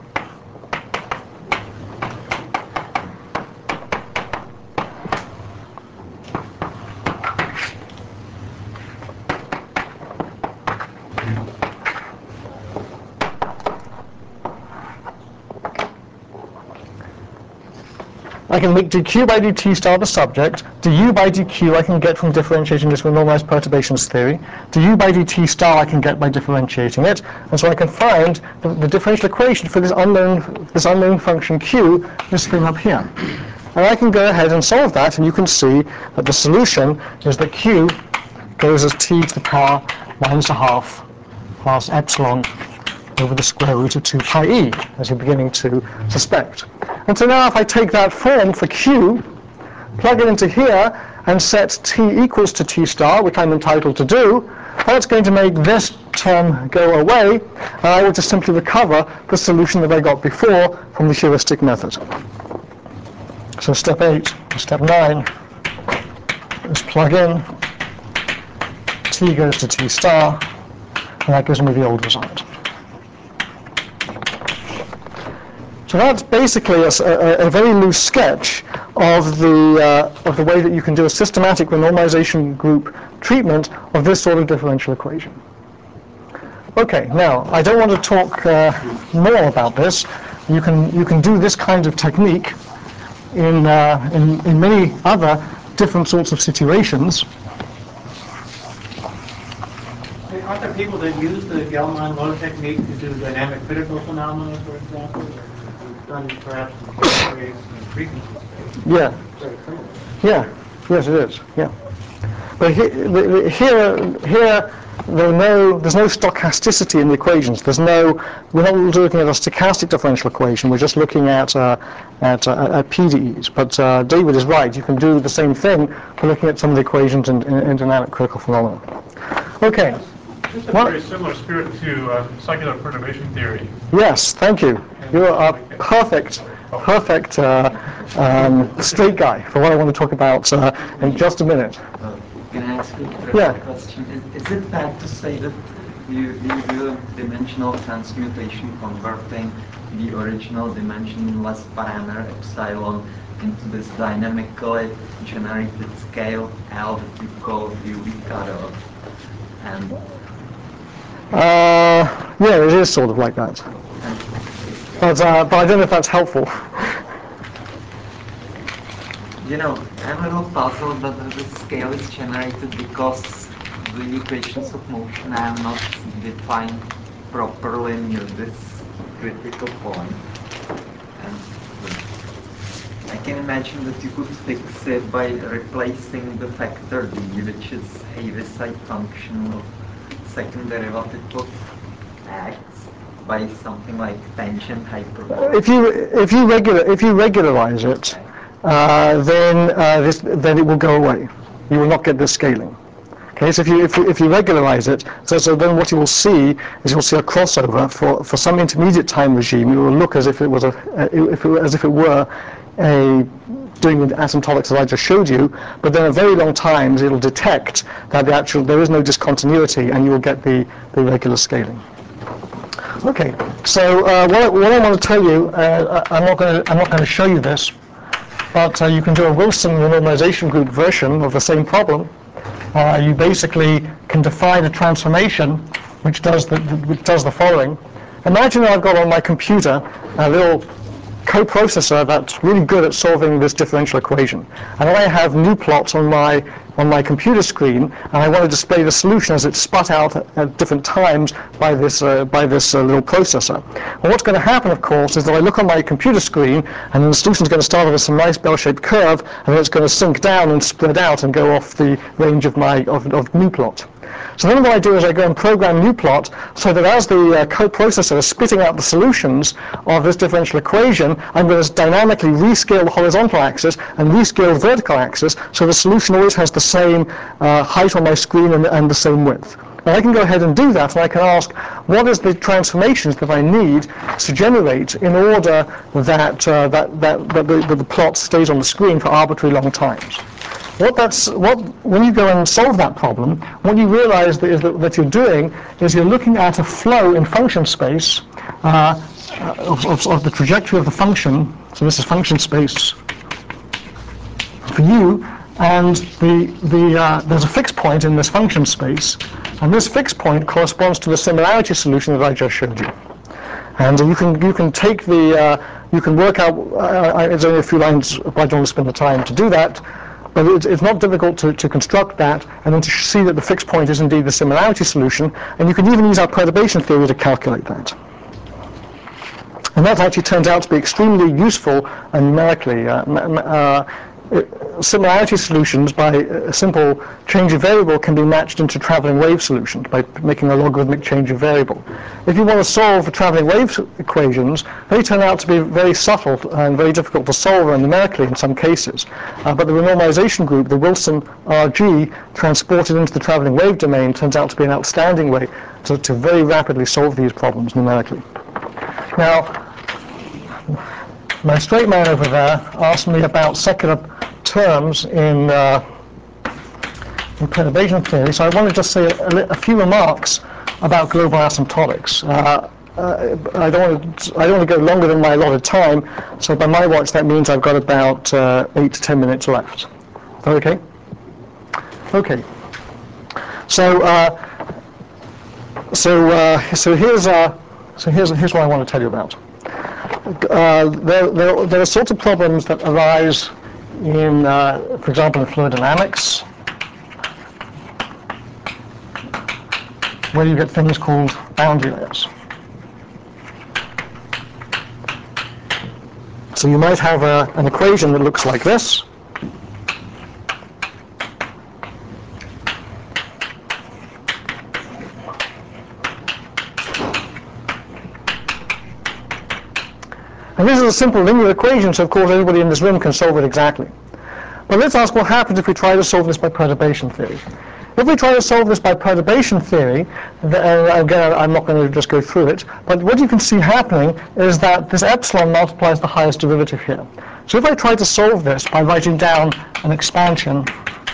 I can make dq by dt star the subject. Du by dq I can get from differentiating this with normalized perturbations theory. Du by dt star I can get by differentiating it. And so I can find the, the differential equation for this unknown, this unknown function q, this thing up here. And I can go ahead and solve that, and you can see that the solution is that q goes as t to the power minus a half plus epsilon over the square root of two pi e, as you're beginning to suspect. And so now if I take that form for q, plug it into here, and set t equals to t star, which I'm entitled to do, that's going to make this term go away, and I will just simply recover the solution that I got before from the heuristic method. So step eight, step nine, is plug in, t goes to t star, and that gives me the old result. So that's basically a, a, a very loose sketch of the, uh, of the way that you can do a systematic renormalization group treatment of this sort of differential equation. Okay, now, I don't want to talk uh, more about this. You can, you can do this kind of technique in, uh, in, in many other different sorts of situations. Aren't there people that use the Gell-Mann-Low technique to do dynamic critical phenomena, for example? We've done perhaps in phase space and frequency space. Yeah. Very similar. Yeah. Yes, it is. Yeah. But he, here, here, there are no, there's no stochasticity in the equations. There's no, we're not looking at a stochastic differential equation. We're just looking at uh, at, uh, at P D Es. But uh, David is right. You can do the same thing for looking at some of the equations in, in, in dynamic critical phenomena. Okay. Just a What? very similar spirit to uh, circular perturbation theory. Yes, thank you. You're a perfect, perfect uh, um, straight guy for what I want to talk about uh, in just a minute. Uh, can I ask you a Yeah. question? Is, is it fair to say that you, you do dimensional transmutation, converting the original dimensionless parameter epsilon into this dynamically generated scale L that you call U V cutoff? And Uh, yeah, it is sort of like that. But, uh, but I don't know if that's helpful. You know, I'm a little puzzled that the scale is generated because the equations of motion are not defined properly near this critical point. And I can imagine that you could fix it by replacing the factor d, which is a Heaviside function of second derivative of x, by something like tangent hyperbola. If you if you regular if you regularize it, uh, then uh, this then it will go away. You will not get this scaling. Okay, so if you if you, if you regularize it, so, so then what you will see is you'll see a crossover for, for some intermediate time regime. It will look as if it was a if it, as if it were a doing the asymptotics that I just showed you, but then at very long times it'll detect that the actual there is no discontinuity, and you will get the, the regular scaling. Okay, so uh, what, I, what I want to tell you, uh, I'm not going to I'm not going to show you this, but uh, you can do a Wilson renormalization group version of the same problem. Uh, you basically can define a transformation which does the which does the following. Imagine that I've got on my computer a little coprocessor that's really good at solving this differential equation, and I have new plots on my on my computer screen, and I want to display the solution as it's spat out at, at different times by this uh, by this uh, little processor. Well, what's going to happen, of course, is that I look on my computer screen, and then the solution is going to start with some nice bell-shaped curve, and then it's going to sink down and spread out and go off the range of my of, of new plot. So then what I do is I go and program nuplot so that as the uh, coprocessor is spitting out the solutions of this differential equation, I'm going to dynamically rescale the horizontal axis and rescale the vertical axis, so the solution always has the same uh, height on my screen and, and the same width. And I can go ahead and do that, and I can ask, what is the transformations that I need to generate in order that, uh, that, that, that, the, that the plot stays on the screen for arbitrary long times? What that's what when you go and solve that problem, what you realize that is that, that you're doing is you're looking at a flow in function space uh, of, of, of the trajectory of the function. So this is function space for you, and the the uh, there's a fixed point in this function space, and this fixed point corresponds to the similarity solution that I just showed you. And you can you can take the uh, you can work out. Uh, it's only a few lines, but I don't want to spend the time to do that. But it's, it's not difficult to, to construct that, and then to see that the fixed point is indeed the similarity solution, and you can even use our perturbation theory to calculate that. And that actually turns out to be extremely useful uh, numerically. Uh, uh, similarity solutions by a simple change of variable can be matched into traveling wave solutions by making a logarithmic change of variable. If you want to solve the traveling wave equations, they turn out to be very subtle and very difficult to solve numerically in some cases. Uh, but the renormalization group, the Wilson R G, transported into the traveling wave domain, turns out to be an outstanding way to, to very rapidly solve these problems numerically. Now, my straight man over there asked me about secular terms in, uh, in perturbation theory, so I want to just say a, a few remarks about global asymptotics. Uh, uh, I don't want to, I don't want to go longer than my allotted time, so by my watch that means I've got about uh, eight to ten minutes left. Okay? Okay. So, uh, so, uh, so here's, uh, so here's, here's what I want to tell you about. Uh, there, there, there are sorts of problems that arise in, uh, for example, in fluid dynamics, where you get things called boundary layers. So you might have a, an equation that looks like this. And this is a simple linear equation, so of course everybody in this room can solve it exactly. But let's ask what happens if we try to solve this by perturbation theory. If we try to solve this by perturbation theory, uh, again, I'm not going to just go through it, but what you can see happening is that this epsilon multiplies the highest derivative here. So if I try to solve this by writing down an expansion,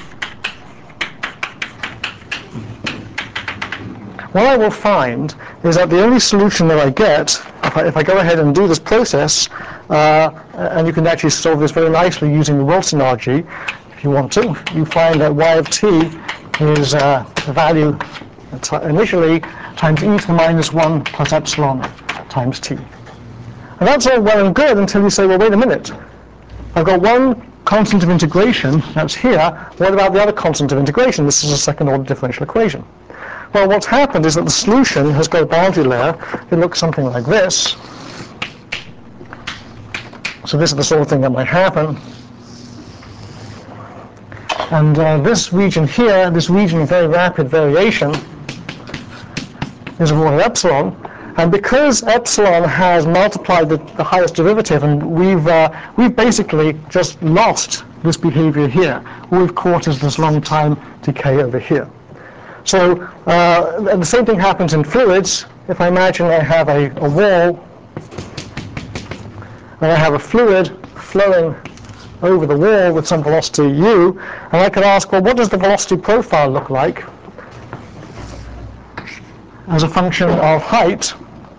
what I will find is that the only solution that I get, if I, if I go ahead and do this process, uh, and you can actually solve this very nicely using the Wilson R G, if you want to, you find that y of t is uh, the value initially times e to the minus one plus epsilon times t. And that's all well and good until you say, well, wait a minute. I've got one constant of integration, that's here. What about the other constant of integration? This is a second order differential equation. Well, what's happened is that the solution has got a boundary layer. It looks something like this. So this is the sort of thing that might happen. And uh, this region here, this region of very rapid variation, is of order epsilon. And because epsilon has multiplied the, the highest derivative, and we've, uh, we've basically just lost this behavior here. All we've caught is this long time decay over here. So uh, and the same thing happens in fluids. If I imagine I have a, a wall, and I have a fluid flowing over the wall with some velocity u, and I could ask, well, what does the velocity profile look like as a function of height?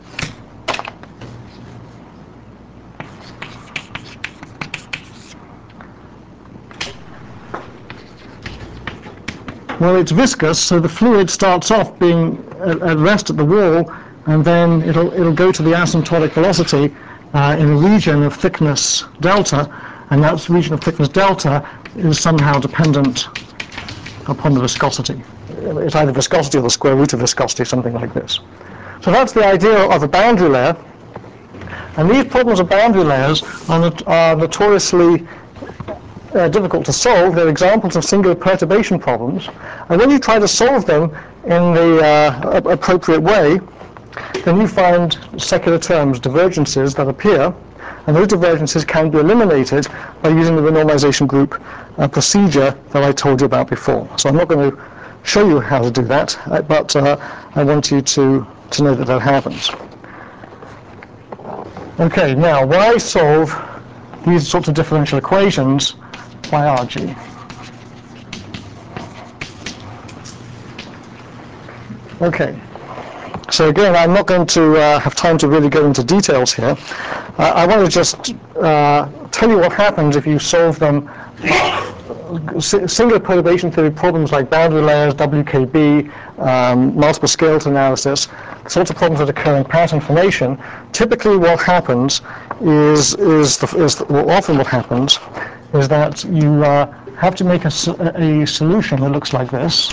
Well, it's viscous, so the fluid starts off being at, at rest at the wall, and then it'll, it'll go to the asymptotic velocity uh, in a region of thickness delta, and that region of thickness delta is somehow dependent upon the viscosity. It's either viscosity or the square root of viscosity, something like this. So that's the idea of a boundary layer. And these problems of boundary layers are, not, are notoriously uh, difficult to solve. They're examples of singular perturbation problems. And when you try to solve them in the uh, appropriate way, then you find secular terms, divergences that appear. And those divergences can be eliminated by using the renormalization group uh, procedure that I told you about before. So I'm not going to show you how to do that, uh, but uh, I want you to, to know that that happens. Okay, now why solve these sorts of differential equations by R G? Okay. So again, I'm not going to uh, have time to really go into details here. Uh, I want to just uh, tell you what happens if you solve them uh, singular perturbation theory problems like boundary layers, W K B, um, multiple scaled analysis, the sorts of problems that occur in pattern formation. Typically what happens is, is, the, is the, well, often what happens is that you uh, have to make a, a solution that looks like this.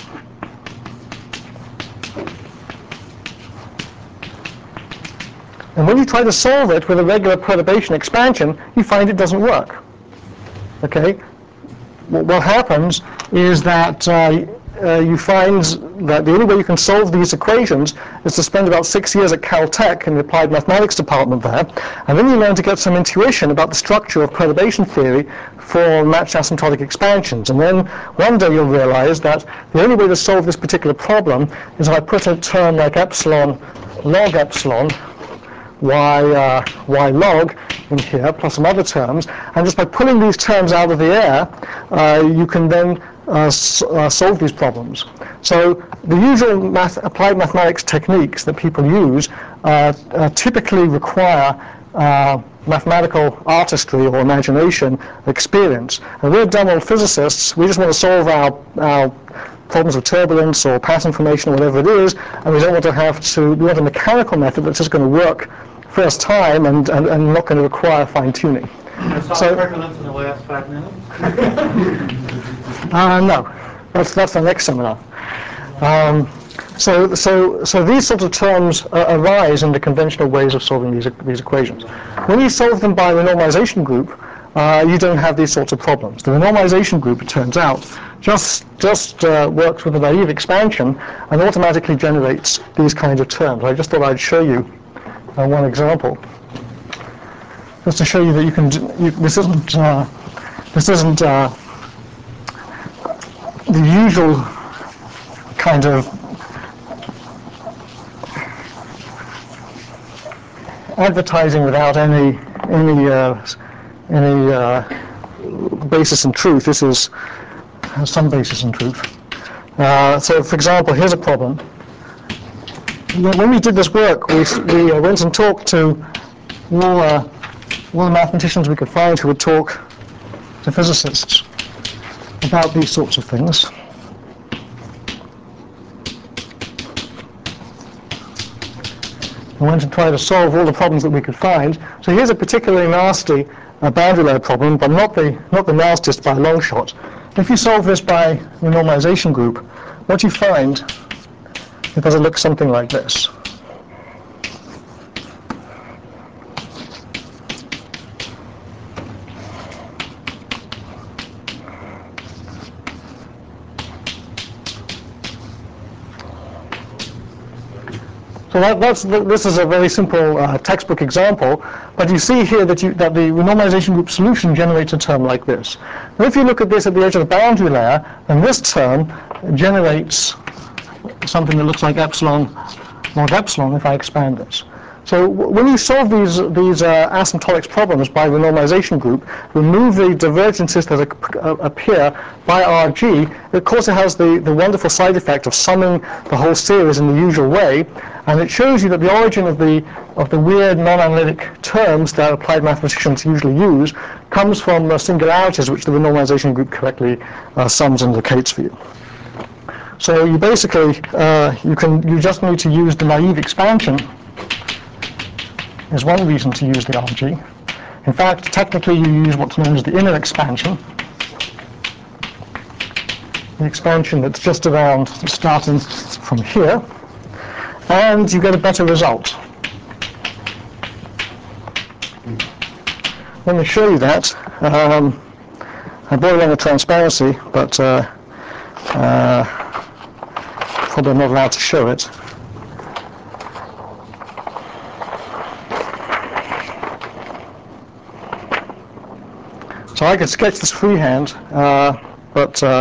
And when you try to solve it with a regular perturbation expansion, you find it doesn't work. Okay? What happens is that uh, uh, you find that the only way you can solve these equations is to spend about six years at Caltech in the applied mathematics department there, and then you learn to get some intuition about the structure of perturbation theory for matched asymptotic expansions. And then one day you'll realize that the only way to solve this particular problem is if I put a term like epsilon log epsilon y, uh, y log in here, plus some other terms, and just by pulling these terms out of the air, uh, you can then uh, s uh, solve these problems. So the usual math applied mathematics techniques that people use uh, uh, typically require uh, mathematical artistry or imagination experience. And we're dumb old physicists. We just want to solve our, our problems of turbulence or pattern formation or whatever it is, and we don't want to have to, we want a mechanical method that's just going to work first time and, and, and not going to require fine-tuning. So, turbulence in the last five minutes? uh, no, that's, that's the next seminar. Um, so, so, so these sorts of terms uh, arise in the conventional ways of solving these, these equations. When you solve them by a renormalization group, Uh, you don't have these sorts of problems. The renormalization group, it turns out, just, just uh, works with a naive expansion and automatically generates these kinds of terms. I just thought I'd show you uh, one example. just to show you that you can. You, this isn't. Uh, this isn't uh, the usual kind of advertising without any any uh, any uh, basis in truth. This is has some basis in truth. Uh, so, for example, here's a problem. When we did this work, we we uh, went and talked to all uh, all the mathematicians we could find who would talk to physicists about these sorts of things. We went and tried to solve all the problems that we could find. So here's a particularly nasty uh, boundary layer problem, but not the not the nastiest by a long shot. If you solve this by the normalization group, what you find is that it looks something like this. So that, that's, this is a very simple uh, textbook example, but you see here that, you, that the renormalization group solution generates a term like this. Now if you look at this at the edge of the boundary layer, then this term generates something that looks like epsilon log epsilon if I expand this. So when you solve these, these uh, asymptotics problems by renormalization group, remove the divergences that appear by R G, of course it has the, the wonderful side effect of summing the whole series in the usual way, and it shows you that the origin of the, of the weird non-analytic terms that applied mathematicians usually use comes from uh, singularities which the renormalization group correctly uh, sums and locates for you. So you basically, uh, you, can, you just need to use the naive expansion is one reason to use the R G. In fact, technically you use what's known as the inner expansion, the expansion that's just around starting from here, and you get a better result. Let me show you that. Um, I brought along a transparency, but uh, uh, probably I'm not allowed to show it. So I could sketch this freehand, uh, but uh,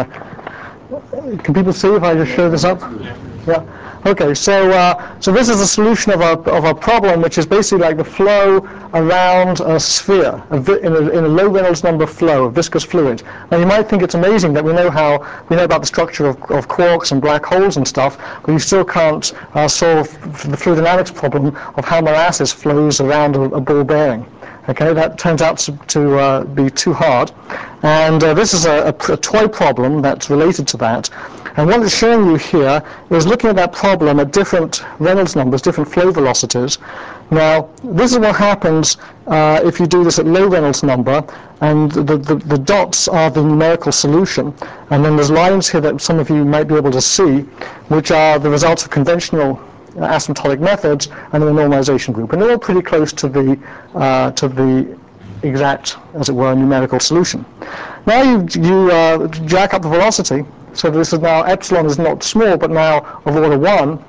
can people see if I just show this up? Yeah. Okay. So uh, so this is the solution of our of our problem, which is basically like the flow around a sphere, a vi in, a, in a low Reynolds number flow of viscous fluid. Now you might think it's amazing that we know how we know about the structure of, of quarks and black holes and stuff, but you still can't uh, solve the fluid dynamics problem of how molasses flows around a, a ball bearing. Okay, that turns out to, to uh, be too hard. And uh, this is a, a, a toy problem that's related to that. And what it's showing you here is looking at that problem at different Reynolds numbers, different flow velocities. Now, this is what happens uh, if you do this at low Reynolds number, and the, the, the dots are the numerical solution. And then there's lines here that some of you might be able to see, which are the results of conventional asymptotic methods and the normalization group, and they're all pretty close to the uh, to the exact, as it were, numerical solution. Now you you uh, jack up the velocity, so this is now epsilon is not small, but now of order one.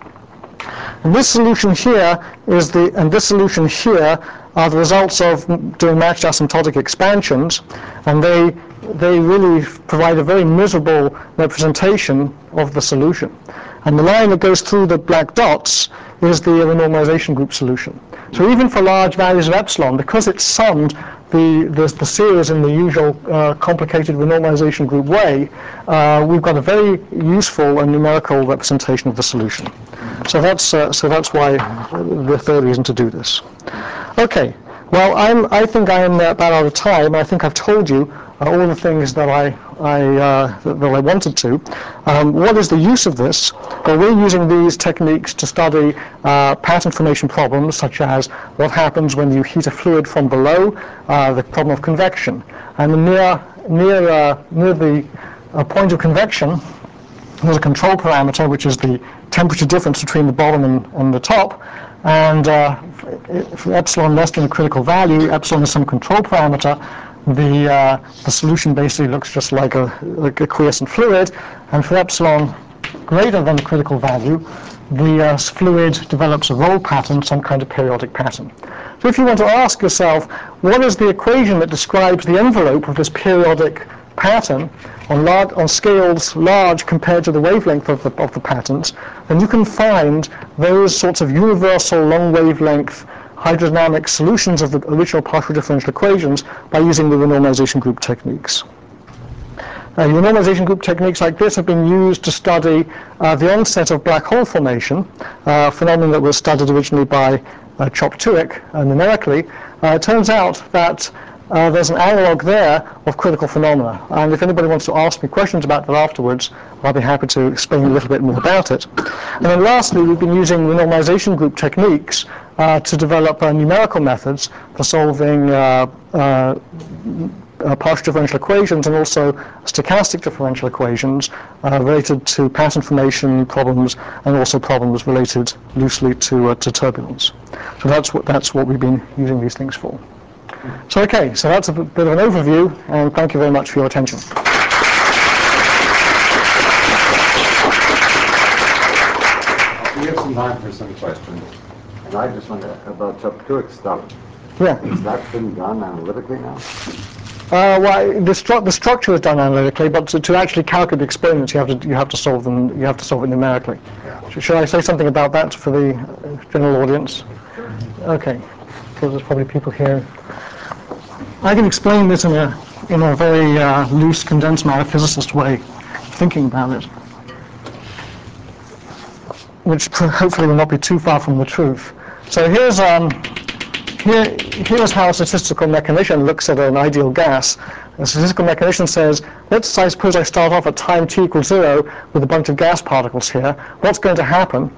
And this solution here is the, and this solution here are the results of doing matched asymptotic expansions, and they they really provide a very miserable representation of the solution. And the line that goes through the black dots is the renormalization group solution. So even for large values of epsilon, because it's summed the, the, the series in the usual uh, complicated renormalization group way, uh, we've got a very useful and numerical representation of the solution. So that's, uh, so that's why the third reason to do this. Okay, well, I'm, I think I am about out of time. I think I've told you uh, all the things that I, I, uh, that, that I wanted to. Um, what is the use of this? Well, we're using these techniques to study uh, pattern formation problems, such as what happens when you heat a fluid from below, uh, the problem of convection. And near, near, uh, near the uh, point of convection, there's a control parameter, which is the temperature difference between the bottom and, and the top. And uh, for epsilon less than a critical value, epsilon is some control parameter. The, uh, the solution basically looks just like a, like a quiescent fluid. And for epsilon greater than the critical value, the uh, fluid develops a roll pattern, some kind of periodic pattern. So if you want to ask yourself, what is the equation that describes the envelope of this periodic pattern on, large, on scales large compared to the wavelength of the, of the patterns, then you can find those sorts of universal long wavelength hydrodynamic solutions of the original partial differential equations by using the renormalization group techniques. Uh, renormalization group techniques like this have been used to study uh, the onset of black hole formation, a uh, phenomenon that was studied originally by uh, Chop-Tuick uh, numerically. Uh, it turns out that uh, there's an analog there of critical phenomena, and if anybody wants to ask me questions about that afterwards, I'll be happy to explain a little bit more about it. And then lastly, we've been using renormalization group techniques uh, to develop uh, numerical methods for solving uh, uh, Uh, partial differential equations and also stochastic differential equations uh, related to pattern formation problems and also problems related loosely to uh, to turbulence. So that's what that's what we've been using these things for. So okay, so that's a bit of an overview, and thank you very much for your attention. We have some time for some questions, and I just wonder about Chop-Tuick stuff. Yeah. Has that been done analytically now? Uh, well, the, stru the structure is done analytically, but to, to actually calculate the exponents, you have to you have to solve them. You have to solve it numerically. Yeah. Sh should I say something about that for the general audience? Sure. Okay, because there's probably people here. I can explain this in a in a very uh, loose, condensed matter physicist way, thinking about it, which hopefully will not be too far from the truth. So here's um. Here, here's how a statistical mechanician looks at an ideal gas. A statistical mechanician says, let's I suppose I start off at time t equals zero with a bunch of gas particles here. What's going to happen?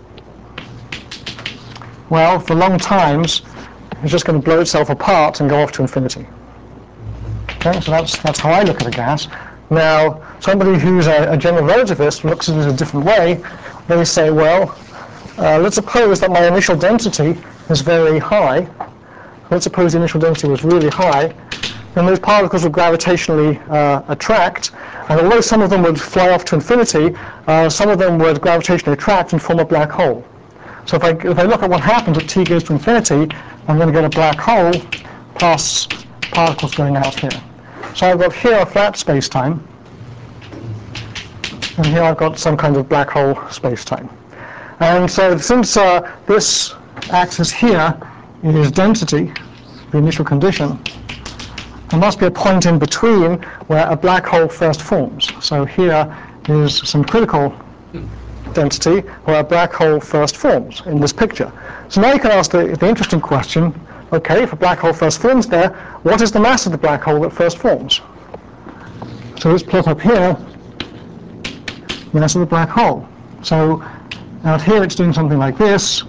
Well, for long times, it's just going to blow itself apart and go off to infinity. Okay, so that's, that's how I look at a gas. Now, somebody who's a, a general relativist looks at it a different way. They say, well, uh, let's suppose that my initial density is very high. Let's suppose the initial density was really high, then those particles would gravitationally uh, attract, and although some of them would fly off to infinity, uh, some of them would gravitationally attract and form a black hole. So if I, if I look at what happens at t goes to infinity, I'm going to get a black hole plus particles going out here. So I've got here a flat space-time, and here I've got some kind of black hole space-time. And so since uh, this axis here is density, the initial condition, there must be a point in between where a black hole first forms. So here is some critical density where a black hole first forms in this picture. So now you can ask the, the interesting question, okay, if a black hole first forms there, what is the mass of the black hole that first forms? So let's plot up here mass of the black hole. So out here it's doing something like this.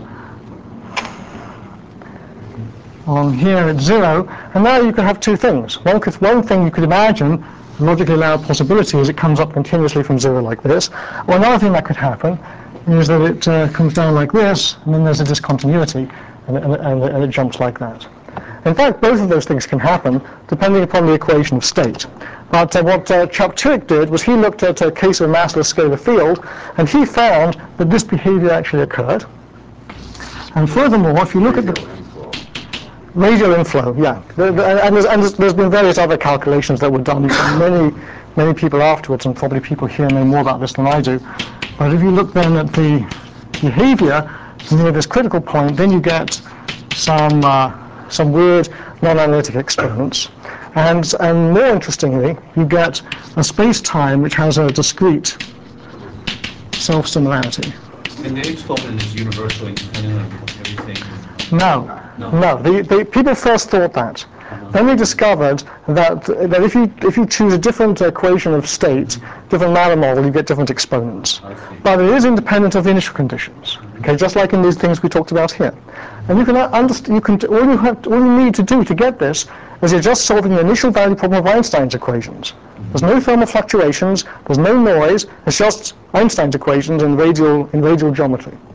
On here it's zero, and now you could have two things. One, could, one thing you could imagine, a logically allowed possibility, is it comes up continuously from zero like this. Or another thing that could happen is that it uh, comes down like this, and then there's a discontinuity, and, and, and, and it jumps like that. In fact, both of those things can happen depending upon the equation of state. But uh, what uh, Chop-Tuick did was he looked at a case of a massless scalar field, and he found that this behavior actually occurred. And furthermore, if you look at the radial inflow, yeah, the, the, and, there's, and there's, there's been various other calculations that were done by many, many people afterwards, and probably people here know more about this than I do. But if you look then at the behavior near this critical point, then you get some uh, some weird non-analytic exponents, and and more interestingly, you get a space-time which has a discrete self-similarity. And the exponent is universally dependent on everything. No. No, no. The, the, people first thought that. Uh-huh. Then they discovered that, that if you if you choose a different equation of state, different matter model, you get different exponents. But it is independent of the initial conditions. Okay, just like in these things we talked about here. And you can understand. You can all you have all you need to do to get this is you're just solving the initial value problem of Einstein's equations. There's no thermal fluctuations. There's no noise. It's just Einstein's equations in radial in radial geometry.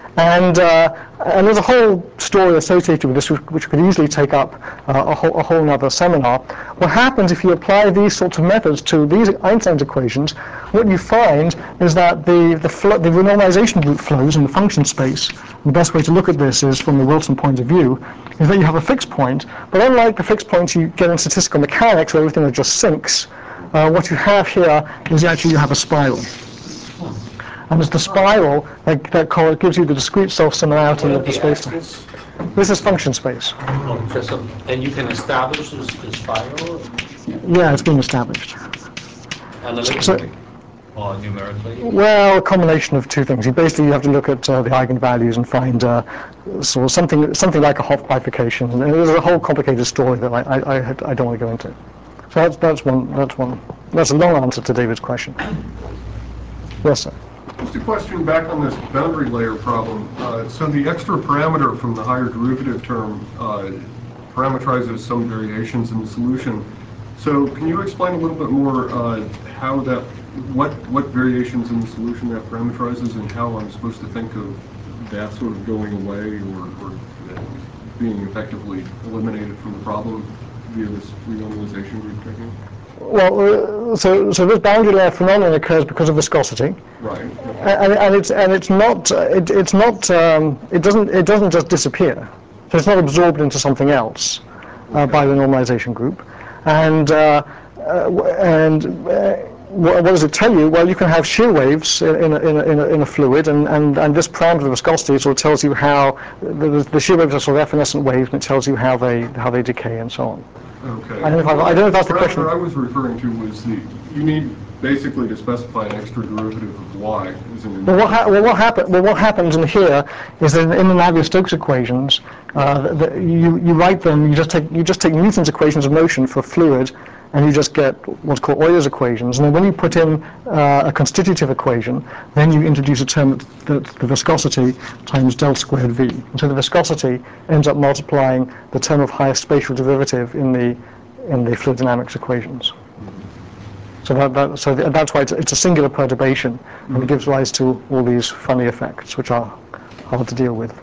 And, uh, and there's a whole story associated with this, which, which could easily take up uh, a whole, a whole other seminar. What happens if you apply these sorts of methods to these Einstein's equations, what you find is that the, the, flo the renormalization group flows in the function space. The best way to look at this is from the Wilson point of view, is that you have a fixed point, but unlike the fixed points you get in statistical mechanics where everything just sinks, uh, what you have here is actually you have a spiral. And it's the spiral that, that gives you the discrete self-similarity of the space-time. This is function space. Oh, just a, and you can establish this, this spiral Yeah, it's been established. analytically So, or numerically? well, a combination of two things. You basically you have to look at uh, the eigenvalues and find uh, sort of something something like a Hopf bifurcation. And there's a whole complicated story that I, I, I, I don't want to go into. So that's that's one that's one that's a long answer to David's question. Yes, sir. Just a question back on this boundary layer problem. Uh, so the extra parameter from the higher derivative term uh, parameterizes some variations in the solution. So can you explain a little bit more uh, how that, what what variations in the solution that parameterizes, and how I'm supposed to think of that sort of going away or, or being effectively eliminated from the problem via this renormalization group technique? Well, uh, so so this boundary layer phenomenon occurs because of viscosity, right? And, and it's and it's not uh, it, it's not um, it doesn't it doesn't just disappear. So it's not absorbed into something else uh, by the normalization group, and uh, uh, and. Uh, What does it tell you? Well, you can have shear waves in a, in a, in a, in a fluid, and, and, and this parameter of viscosity sort of tells you how the, the shear waves are sort of effervescent waves, and it tells you how they how they decay and so on. Okay. I don't know if, I, I don't know if that's the question. What I was referring to was the you need basically to specify an extra derivative of y as an. Well, what, ha well, what, happen well, what happens in here is that in the Navier-Stokes equations, uh, the, you you write them. You just take you just take Newton's equations of motion for a fluid, and you just get what's called Euler's equations. And then when you put in uh, a constitutive equation, then you introduce a term that the viscosity times del squared v. And so the viscosity ends up multiplying the term of highest spatial derivative in the in the fluid dynamics equations. So that, that so th that's why it's, it's a singular perturbation, and it gives rise to all these funny effects, which are hard to deal with.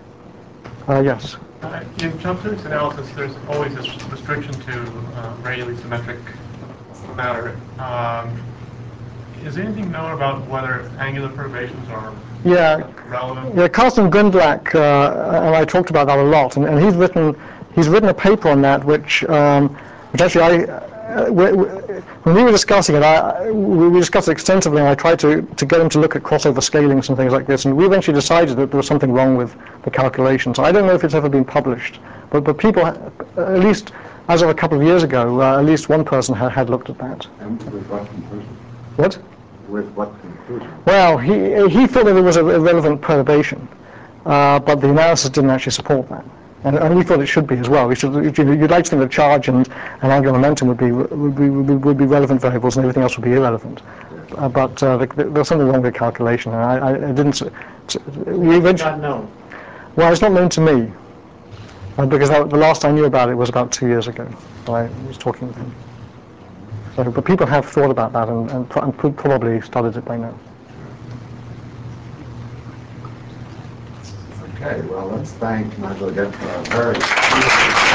Uh, yes. Uh, in jump physics analysis, there's always this restriction to uh, radially symmetric matter. Um, is anything known about whether angular perturbations are Yeah. relevant? Yeah, Carsten Gundlach, uh, and I talked about that a lot, and, and he's written he's written a paper on that, which um, which actually I. Uh, we, we, when we were discussing it, I, we, we discussed it extensively, and I tried to, to get him to look at crossover scalings and things like this, and we eventually decided that there was something wrong with the calculations. I don't know if it's ever been published, but, but people, at least as of a couple of years ago, uh, at least one person had, had looked at that. And with what conclusion? What? With what conclusion? Well, he, he thought that there was a irrelevant perturbation, uh, but the analysis didn't actually support that. And, and we thought it should be as well. We should, you'd like to think that charge and, and angular momentum would be, would, be, would, be, would be relevant variables, and everything else would be irrelevant. Uh, but uh, the, the, there's something wrong with the calculation, and I, I, I didn't. We eventually. Not known. Well, it's not known to me, uh, because that, the last I knew about it was about two years ago. I was talking with him. So, but people have thought about that, and, and, and probably studied it by now. Okay, well, let's thank Nigel again for a very